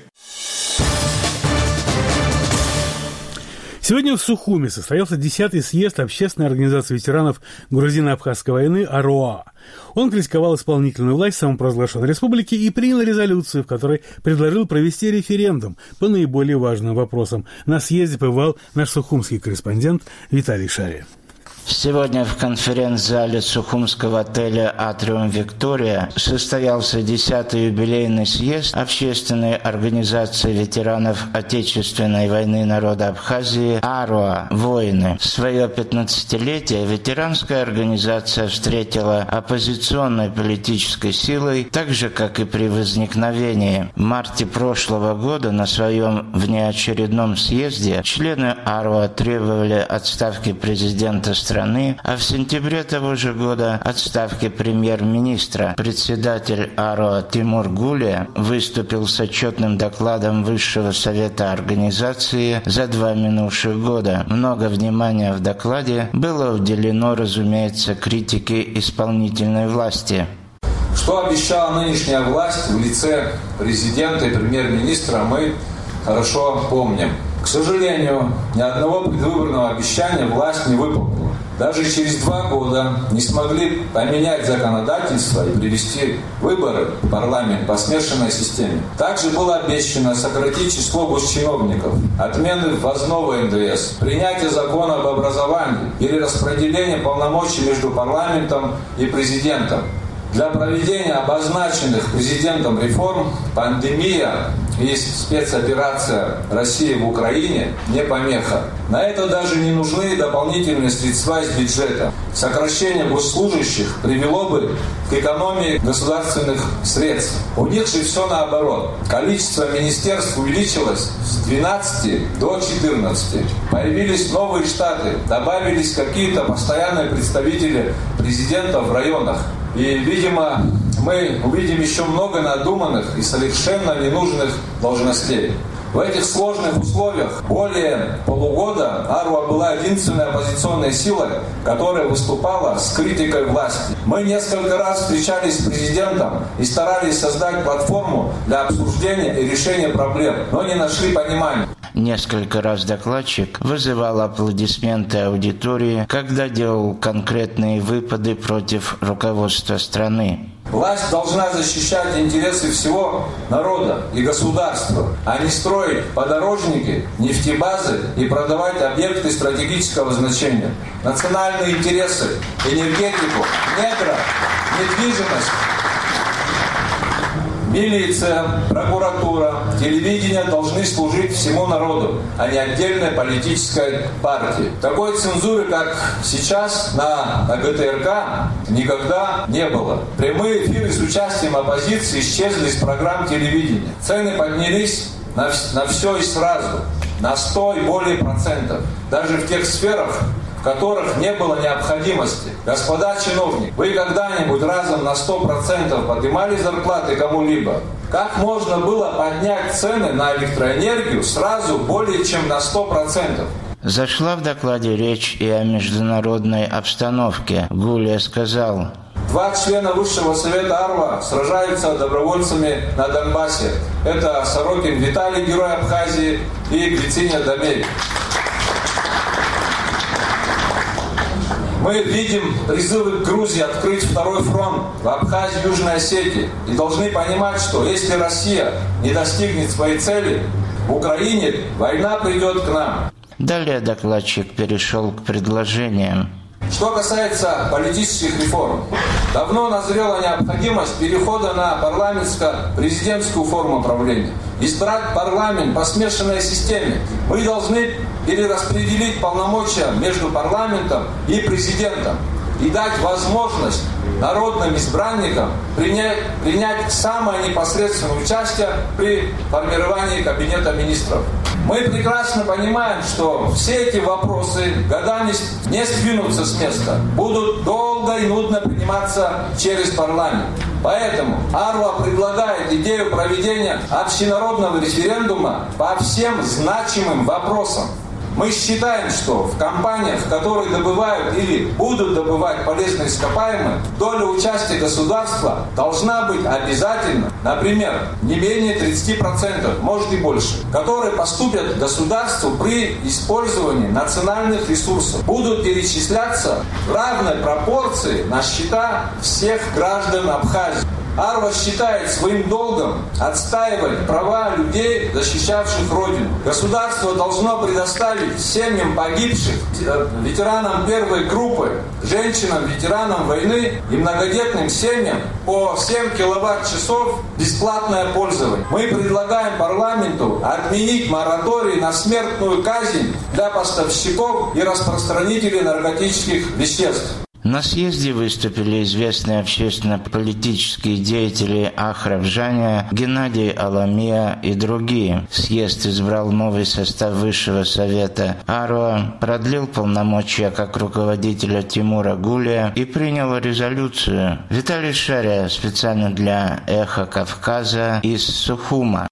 Сегодня в Сухуми состоялся 10-й съезд Общественной организации ветеранов Грузино-Абхазской войны АРОА. Он критиковал исполнительную власть самопровозглашенной республики и принял резолюцию, в которой предложил провести референдум по наиболее важным вопросам. На съезде побывал наш сухумский корреспондент Виталий Шария. Сегодня в конференц-зале сухумского отеля «Атриум Виктория» состоялся 10-й юбилейный съезд Общественной организации ветеранов Отечественной войны народа Абхазии «АРОА. Воины». В свое 15-летие ветеранская организация встретила оппозиционной политической силой, так же, как и при возникновении. В марте прошлого года на своем внеочередном съезде члены АРОА требовали отставки президента страны, а в сентябре того же года отставки премьер-министра. Председатель АРОА Тимур Гулия выступил с отчетным докладом Высшего совета организации за 2 минувших года. Много внимания в докладе было уделено, разумеется, критике исполнительной власти. Что обещала нынешняя власть в лице президента и премьер-министра, мы хорошо помним. К сожалению, ни одного предвыборного обещания власть не выполнила. Даже через 2 года не смогли поменять законодательство и привести выборы в парламент по смешанной системе. Также было обещано сократить число госчиновников, отмены ввозного НДС, принятие закона об образовании или распределение полномочий между парламентом и президентом. Для проведения обозначенных президентом реформ пандемия и спецоперация России в Украине не помеха. На это даже не нужны дополнительные средства из бюджета. Сокращение госслужащих привело бы к экономии государственных средств. У них же все наоборот. Количество министерств увеличилось с 12 до 14. Появились новые штаты, добавились какие-то постоянные представители президента в районах. И, видимо, мы увидим еще много надуманных и совершенно ненужных должностей. В этих сложных условиях более полугода АРОА была единственной оппозиционной силой, которая выступала с критикой власти. Мы несколько раз встречались с президентом и старались создать платформу для обсуждения и решения проблем, но не нашли понимания. Несколько раз докладчик вызывал аплодисменты аудитории, когда делал конкретные выпады против руководства страны. Власть должна защищать интересы всего народа и государства, а не строить подорожники, нефтебазы и продавать объекты стратегического значения. Национальные интересы, энергетику, недра, недвижимость, милиция, прокуратура, телевидение должны служить всему народу, а не отдельной политической партии. Такой цензуры, как сейчас на ГТРК, никогда не было. Прямые эфиры с участием оппозиции исчезли с программ телевидения. Цены поднялись на все и сразу, на 100 и более процентов. Даже в тех сферах, в которых не было необходимости. Господа чиновники, вы когда-нибудь разом на 100% поднимали зарплаты кому-либо? Как можно было поднять цены на электроэнергию сразу более чем на 100%? Зашла в докладе речь и о международной обстановке. Гулия сказал: 2 члена Высшего совета АРОА сражаются добровольцами на Донбассе. Это Сорокин Виталий, герой Абхазии, и Грициня Дамель. Мы видим призывы к Грузии открыть 2-й фронт в Абхазии и Южной Осетии. И должны понимать, что если Россия не достигнет своей цели, в Украине война придет к нам. Далее докладчик перешел к предложениям. Что касается политических реформ, давно назрела необходимость перехода на парламентско-президентскую форму правления. Избрать парламент по смешанной системе. Мы должны перераспределить полномочия между парламентом и президентом. и дать возможность народным избранникам принять самое непосредственное участие при формировании Кабинета министров. Мы прекрасно понимаем, что все эти вопросы годами не сдвинутся с места, будут долго и нудно приниматься через парламент. Поэтому Арва предлагает идею проведения общенародного референдума по всем значимым вопросам. Мы считаем, что в компаниях, которые добывают или будут добывать полезные ископаемые, доля участия государства должна быть обязательно, например, не менее 30%, может и больше, которые поступят государству при использовании национальных ресурсов, будут перечисляться в равной пропорции на счета всех граждан Абхазии. Арва считает своим долгом отстаивать права людей, защищавших Родину. Государство должно предоставить семьям погибших, ветеранам первой группы, женщинам, ветеранам войны и многодетным семьям по 7 киловатт-часов бесплатное пользование. Мы предлагаем парламенту отменить мораторий на смертную казнь для поставщиков и распространителей наркотических веществ. На съезде выступили известные общественно-политические деятели Ахрабжания, Геннадий Аламия и другие. Съезд избрал новый состав Высшего совета Арва, продлил полномочия как руководителя Тимура Гулия и принял резолюцию. Виталий Шаря специально для «Эхо Кавказа» из Сухума.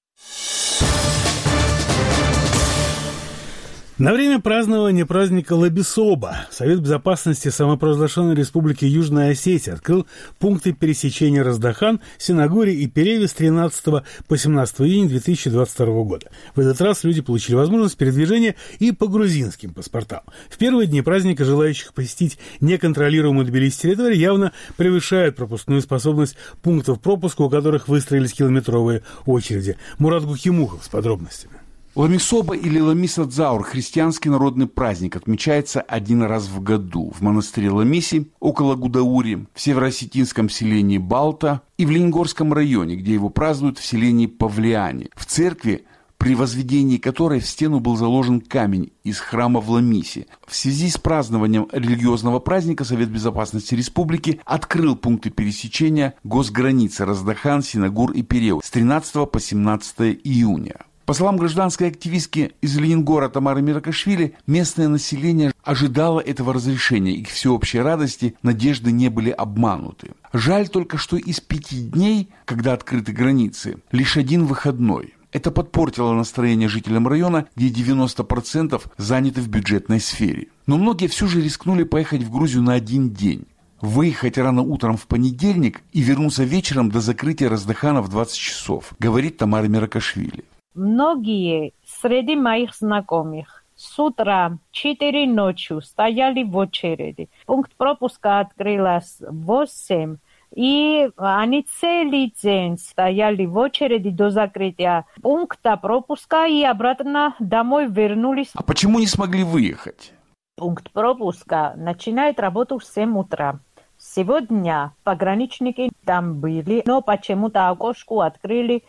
На время празднования праздника Лабисоба Совет безопасности самопровозглашенной Республики Южная Осетия открыл пункты пересечения Раздахан, Синагури и Переви с 13 по 17 июня 2022 года. В этот раз люди получили возможность передвижения и по грузинским паспортам. В первые дни праздника желающих посетить неконтролируемую Тбилиси территорию явно превышает пропускную способность пунктов пропуска, у которых выстроились километровые очереди. Мурат Гухимухов с подробностями. Ламисоба или Ламис-ат-Заур – христианский народный праздник, отмечается один раз в году в монастыре Ламиси, около Гудаури, в североосетинском селении Балта и в Лениногорском районе, где его празднуют в селении Павлиане, в церкви, при возведении которой в стену был заложен камень из храма в Ламисе. В связи с празднованием религиозного праздника Совет безопасности республики открыл пункты пересечения госграницы Раздахан, Синагур и Переу с 13 по 17 июня. По словам гражданской активистки из Ленингора Тамары Миракашвили, местное население ожидало этого разрешения, и к всеобщей радости надежды не были обмануты. Жаль только, что из 5 дней, когда открыты границы, лишь один выходной. Это подпортило настроение жителям района, где 90% заняты в бюджетной сфере. Но многие все же рискнули поехать в Грузию на один день. Выехать рано утром в понедельник и вернуться вечером до закрытия Раздахана в 20 часов, говорит Тамара Миракашвили. Многие среди моих знакомых с утра 4 ночи стояли в очереди. Пункт пропуска открылся в 8, и они целый день стояли в очереди до закрытия пункта пропуска и обратно домой вернулись. А почему не смогли выехать? Пункт пропуска начинает работу в 7 утра. Сегодня пограничники там были, но почему-то окошко открыли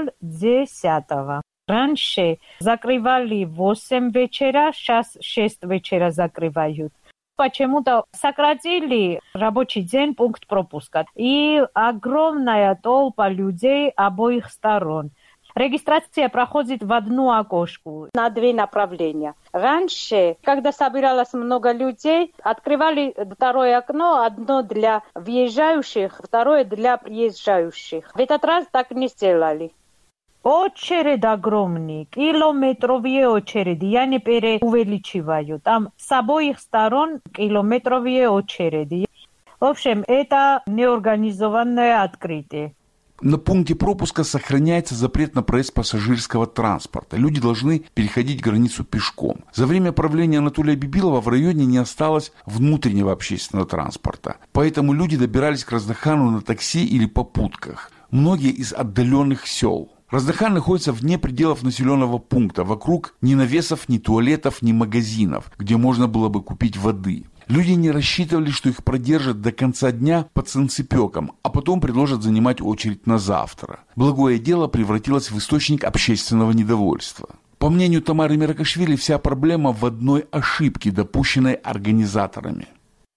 9:30. Раньше закрывали в 8 вечера, сейчас 6 вечера закрывают. Почему-то сократили рабочий день пункт пропуска. И огромная толпа людей обоих сторон. Регистрация проходит в одну окошку на 2 направления. Раньше, когда собиралось много людей, открывали второе окно, одно для въезжающих, второе для приезжающих. В этот раз так не сделали. Очередь огромная, километровые очереди, я не преувеличиваю. Там с обоих сторон километровые очереди. В общем, это неорганизованное открытие. На пункте пропуска сохраняется запрет на проезд пассажирского транспорта. Люди должны переходить границу пешком. За время правления Анатолия Бибилова в районе не осталось внутреннего общественного транспорта. Поэтому люди добирались к Раздахану на такси или попутках. Многие из отдаленных сел. Раздахан находится вне пределов населенного пункта. Вокруг ни навесов, ни туалетов, ни магазинов, где можно было бы купить воды. Люди не рассчитывали, что их продержат до конца дня под санцепёком, а потом предложат занимать очередь на завтра. Благое дело превратилось в источник общественного недовольства. По мнению Тамары Миракашвили, вся проблема в одной ошибке, допущенной организаторами.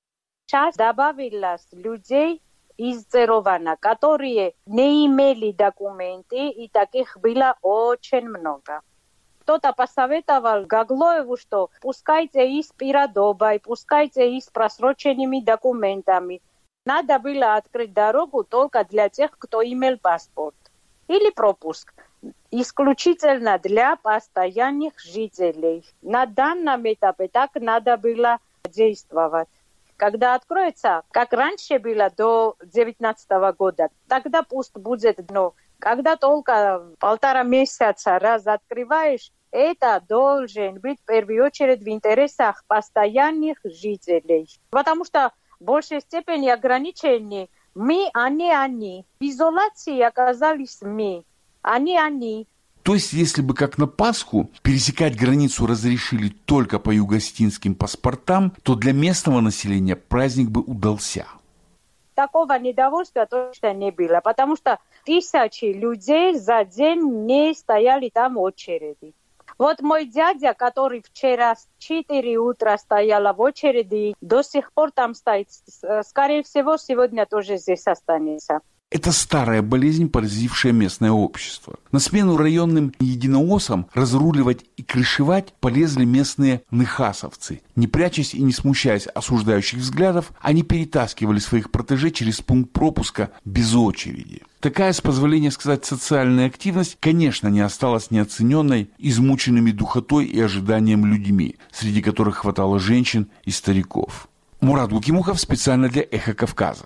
Сейчас добавилось людей из Церована, которые не имели документы, и таких было очень много. Кто-то посоветовал Гаглоеву, что пускайте и с пиродобой, пускайте и с просроченными документами. Надо было открыть дорогу только для тех, кто имел паспорт или пропуск. Исключительно для постоянных жителей. На данном этапе так надо было действовать. Когда откроется, как раньше было до 2019 года, тогда пусть будет. Но когда только 1,5 месяца раз открываешь, это должен быть в первую очередь в интересах постоянных жителей. Потому что в большей степени ограничений мы, а не они. В изоляции оказались мы, а не они. То есть, если бы как на Пасху пересекать границу разрешили только по югостинским паспортам, то для местного населения праздник бы удался. Такого недовольствия точно не было, потому что тысячи людей за день не стояли там в очереди. Вот мой дядя, который вчера в 4 утра стоял в очереди, до сих пор там стоит. Скорее всего, сегодня тоже здесь останется. Это старая болезнь, поразившая местное общество. На смену районным единоосам разруливать и крышевать полезли местные ныхасовцы. Не прячась и не смущаясь осуждающих взглядов, они перетаскивали своих протеже через пункт пропуска без очереди. Такая, с позволения сказать, социальная активность, конечно, не осталась неоцененной измученными духотой и ожиданием людьми, среди которых хватало женщин и стариков. Мурат Гукимухов специально для «Эхо Кавказа».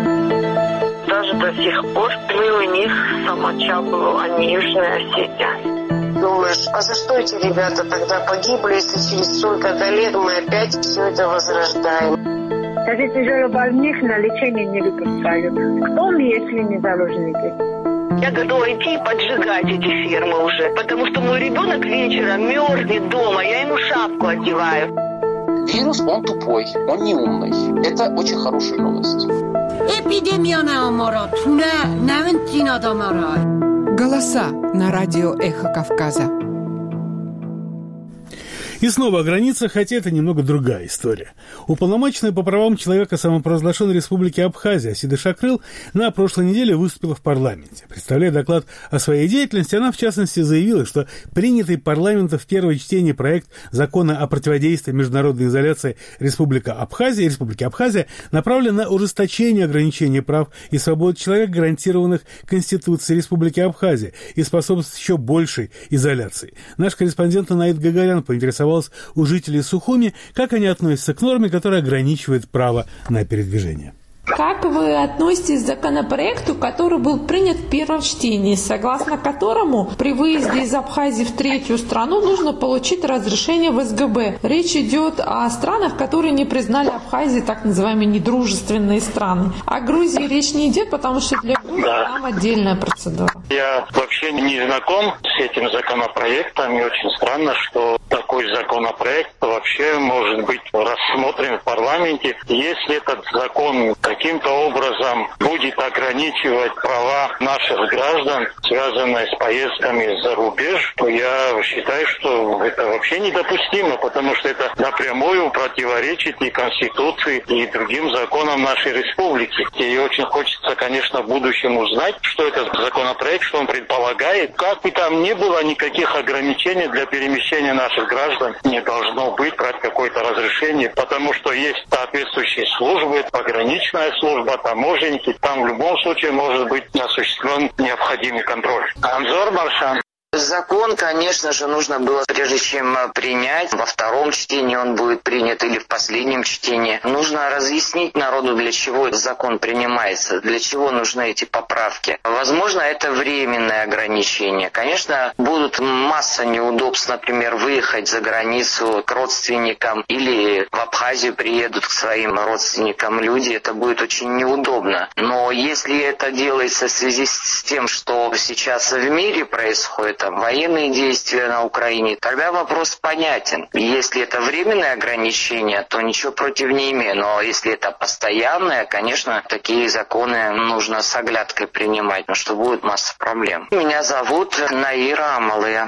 Даже до сих пор мы у них самочаблу, а не Южная Осетия. Думаешь, а за что эти ребята тогда погибли, если через столько-то лет мы опять все это возрождаем? Даже тяжелобольных на лечение не выпускают. Кто мы, если не заложники? Я готова идти и поджигать эти фермы уже, потому что мой ребенок вечером мерзнет дома, я ему шапку одеваю. Вирус, он тупой, он не умный. Это очень хорошая новость. Голоса на радио «Эхо Кавказа». И снова о границах, хотя это немного другая история. Уполномоченная по правам человека самопровозглашенной республики Абхазия Асида Шакрыл на прошлой неделе выступила в парламенте. Представляя доклад о своей деятельности, она в частности заявила, что принятый парламентом в первое чтение проект закона о противодействии международной изоляции Республики Абхазия направлен на ужесточение ограничений прав и свобод человека, гарантированных Конституцией Республики Абхазия, и способствует еще большей изоляции. Наш корреспондент Наид Гагарян поинтересовался у жителей Сухуми, как они относятся к норме, которая ограничивает право на передвижение. Как вы относитесь к законопроекту, который был принят в первом чтении, согласно которому при выезде из Абхазии в третью страну нужно получить разрешение в СГБ? Речь идет о странах, которые не признали Абхазию так называемые недружественные страны. О Грузии речь не идет, потому что для Грузии там отдельная процедура. Я вообще не знаком с этим законопроектом, и очень странно, что такой законопроект вообще может быть рассмотрен в парламенте. Если этот закон каким-то образом будет ограничивать права наших граждан, связанные с поездками за рубеж, то я считаю, что это вообще недопустимо, потому что это напрямую противоречит и Конституции, и другим законам нашей республики. И очень хочется, конечно, в будущем узнать, что это за законопроект, что он предполагает. Как бы там ни было, никаких ограничений для перемещения наших граждан не должно быть, брать какое-то разрешение, потому что есть соответствующие службы, пограничная служба, таможенники, там в любом случае может быть осуществлен необходимый контроль. Анзор Маршан. Закон, конечно же, нужно было, прежде чем принять, во втором чтении он будет принят или в последнем чтении. Нужно разъяснить народу, для чего этот закон принимается, для чего нужны эти поправки. Возможно, это временное ограничение. Конечно, будут масса неудобств, например, выехать за границу к родственникам или в Абхазию приедут к своим родственникам люди. Это будет очень неудобно. Но если это делается в связи с тем, что сейчас в мире происходит, военные действия на Украине, тогда вопрос понятен. Если это временное ограничение, то ничего против не имею. Но если это постоянное, конечно, такие законы нужно с оглядкой принимать, потому что будет масса проблем. Меня зовут Наира Амалыя.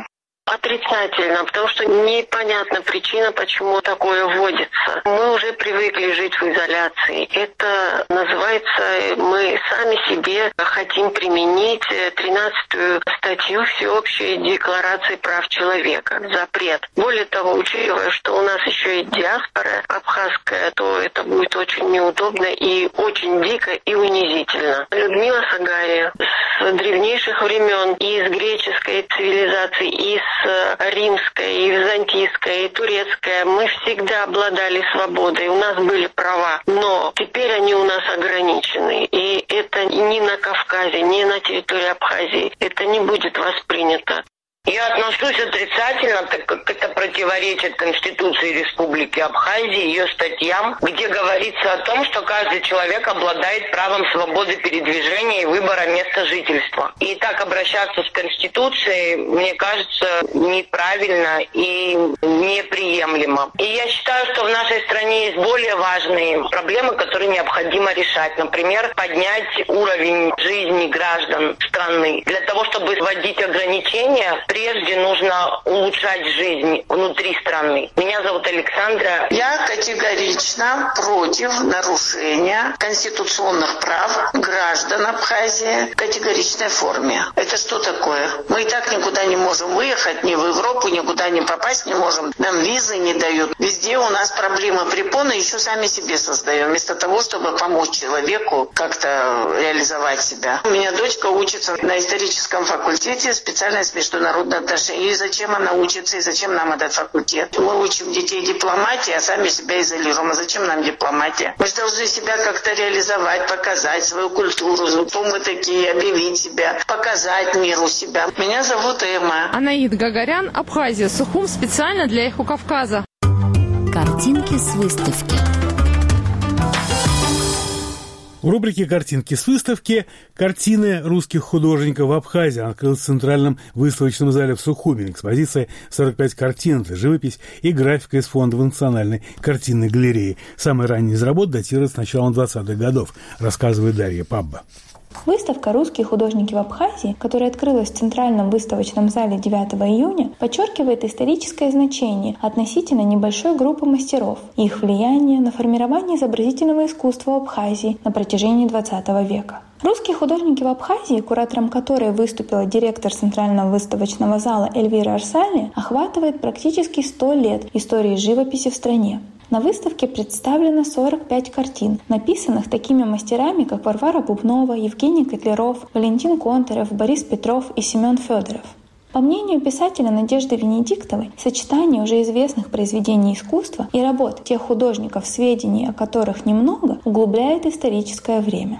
Отрицательно, потому что непонятна причина, почему такое вводится. Мы уже привыкли жить в изоляции. Это называется, мы сами себе хотим применить 13-ю статью Всеобщей декларации прав человека. Запрет. Более того, учитывая, что у нас еще и диаспора абхазская, то это будет очень неудобно и очень дико и унизительно. Людмила Сагария с древнейших времен и из греческой цивилизации, и с римская, и византийская, и турецкая. Мы всегда обладали свободой, у нас были права, но теперь они у нас ограничены. И это ни на Кавказе, ни на территории Абхазии. Это не будет воспринято. Я отношусь отрицательно, так как это противоречит Конституции Республики Абхазия, ее статьям, где говорится о том, что каждый человек обладает правом свободы передвижения и выбора места жительства. И так обращаться с Конституцией, мне кажется, неправильно и неприемлемо. И я считаю, что в нашей стране есть более важные проблемы, которые необходимо решать. Например, поднять уровень жизни граждан страны. Для того, чтобы вводить ограничения, прежде нужно улучшать жизнь внутри страны. Меня зовут Александра. Я категорично против нарушения конституционных прав граждан Абхазии в категоричной форме. Это что такое? Мы и так никуда не можем выехать, ни в Европу, никуда не попасть не можем. Нам визы не дают. Везде у нас проблемы, препоны еще сами себе создаем, вместо того, чтобы помочь человеку как-то реализовать себя. У меня дочка учится на историческом факультете, специальность международных отношений. И зачем она учится, и зачем нам этот факультет? Мы учим детей дипломатии, а сами себя изолируем. А зачем нам дипломатия? Мы же должны себя как-то реализовать, показать свою культуру, кто мы такие, объявить себя, показать миру себя. Меня зовут Эмма. Анаид Гагарян, Абхазия, Сухум, специально для Эхо Кавказа. Картинки с выставки. В рубрике «Картинки с выставки» картины русских художников в Абхазии. Она открылась в Центральном выставочном зале в Сухуми. Экспозиция 45 картин. Это живопись и графика из фондов Национальной картинной галереи. Самые ранние из работ датируют с начала 20-х годов, рассказывает Дарья Пабба. Выставка «Русские художники в Абхазии», которая открылась в Центральном выставочном зале 9 июня, подчеркивает историческое значение относительно небольшой группы мастеров и их влияние на формирование изобразительного искусства в Абхазии на протяжении XX века. «Русские художники в Абхазии», куратором которой выступила директор Центрального выставочного зала Эльвира Арсали, охватывает практически 100 лет истории живописи в стране. На выставке представлено 45 картин, написанных такими мастерами, как Варвара Бубнова, Евгений Котляров, Валентин Конторов, Борис Петров и Семен Федоров. По мнению писателя Надежды Венедиктовой, сочетание уже известных произведений искусства и работ тех художников, сведений о которых немного, углубляет историческое время.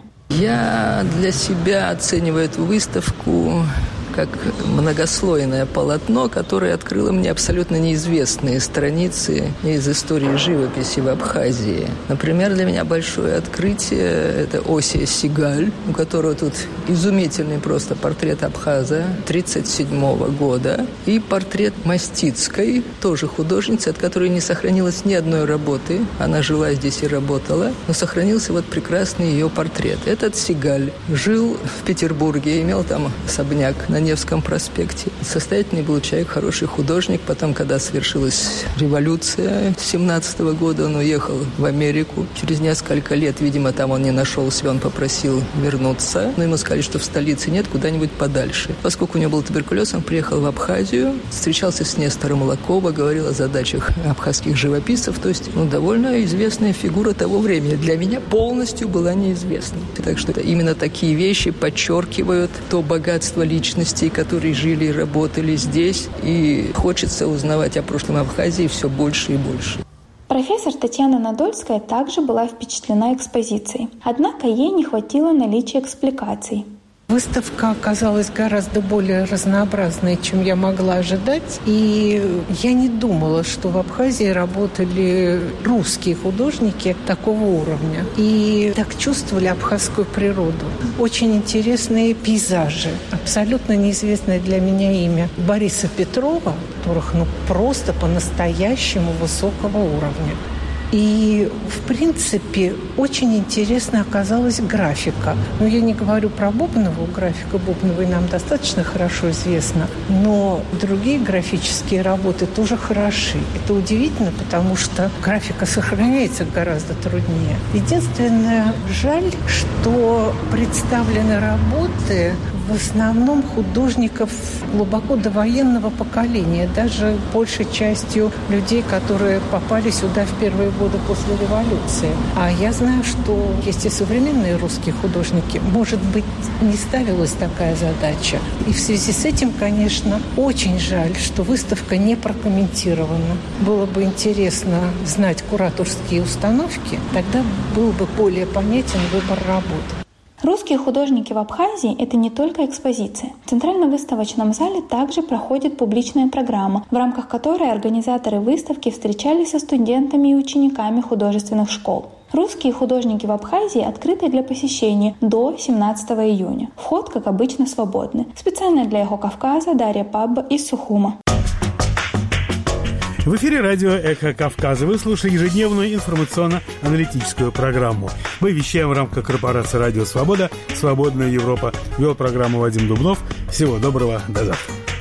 Я для себя оцениваю эту выставку как многослойное полотно, которое открыло мне абсолютно неизвестные страницы из истории живописи в Абхазии. Например, для меня большое открытие – это Осия Сигаль, у которого тут изумительный просто портрет абхаза 1937 года, и портрет Мастицкой, тоже художницы, от которой не сохранилось ни одной работы. Она жила здесь и работала, но сохранился вот прекрасный ее портрет. Этот Сигаль жил в Петербурге, имел там особняк на Невском проспекте. Состоятельный был человек, хороший художник. Потом, когда свершилась революция 17 года, он уехал в Америку. Через несколько лет, видимо, там он не нашел себя, он попросил вернуться. Но ему сказали, что в столице нет, куда-нибудь подальше. Поскольку у него был туберкулез, он приехал в Абхазию, встречался с Нестором Лакова, говорил о задачах абхазских живописцев. То есть, довольно известная фигура того времени. Для меня полностью была неизвестна. Так что именно такие вещи подчеркивают то богатство личности, которые жили и работали здесь, и хочется узнавать о прошлом Абхазии все больше и больше. Профессор Татьяна Надольская также была впечатлена экспозицией, однако ей не хватило наличия экспликаций. Выставка оказалась гораздо более разнообразной, чем я могла ожидать. И я не думала, что в Абхазии работали русские художники такого уровня. И так чувствовали абхазскую природу. Очень интересные пейзажи. Абсолютно неизвестное для меня имя Бориса Петрова, которых просто по-настоящему высокого уровня. И, в принципе, очень интересно оказалась графика. Но я не говорю про Бубнову. Графика Бубновой нам достаточно хорошо известна. Но другие графические работы тоже хороши. Это удивительно, потому что графика сохраняется гораздо труднее. Единственное, жаль, что представлены работы в основном художников глубоко довоенного поколения, даже большей частью людей, которые попали сюда в первые годы после революции. А я знаю, что есть и современные русские художники. Может быть, не ставилась такая задача. И в связи с этим, конечно, очень жаль, что выставка не прокомментирована. Было бы интересно знать кураторские установки, тогда был бы более понятен выбор работ. Русские художники в Абхазии – это не только экспозиция. В Центральном выставочном зале также проходит публичная программа, в рамках которой организаторы выставки встречались со студентами и учениками художественных школ. Русские художники в Абхазии открыты для посещения до 17 июня. Вход, как обычно, свободный. Специально для Эхо Кавказа Дарья Пабба из Сухума. В эфире радио «Эхо Кавказа». Вы слушаете ежедневную информационно-аналитическую программу. Мы вещаем в рамках корпорации «Радио Свобода», «Свободная Европа». Вел программу Вадим Дубнов. Всего доброго, до завтра.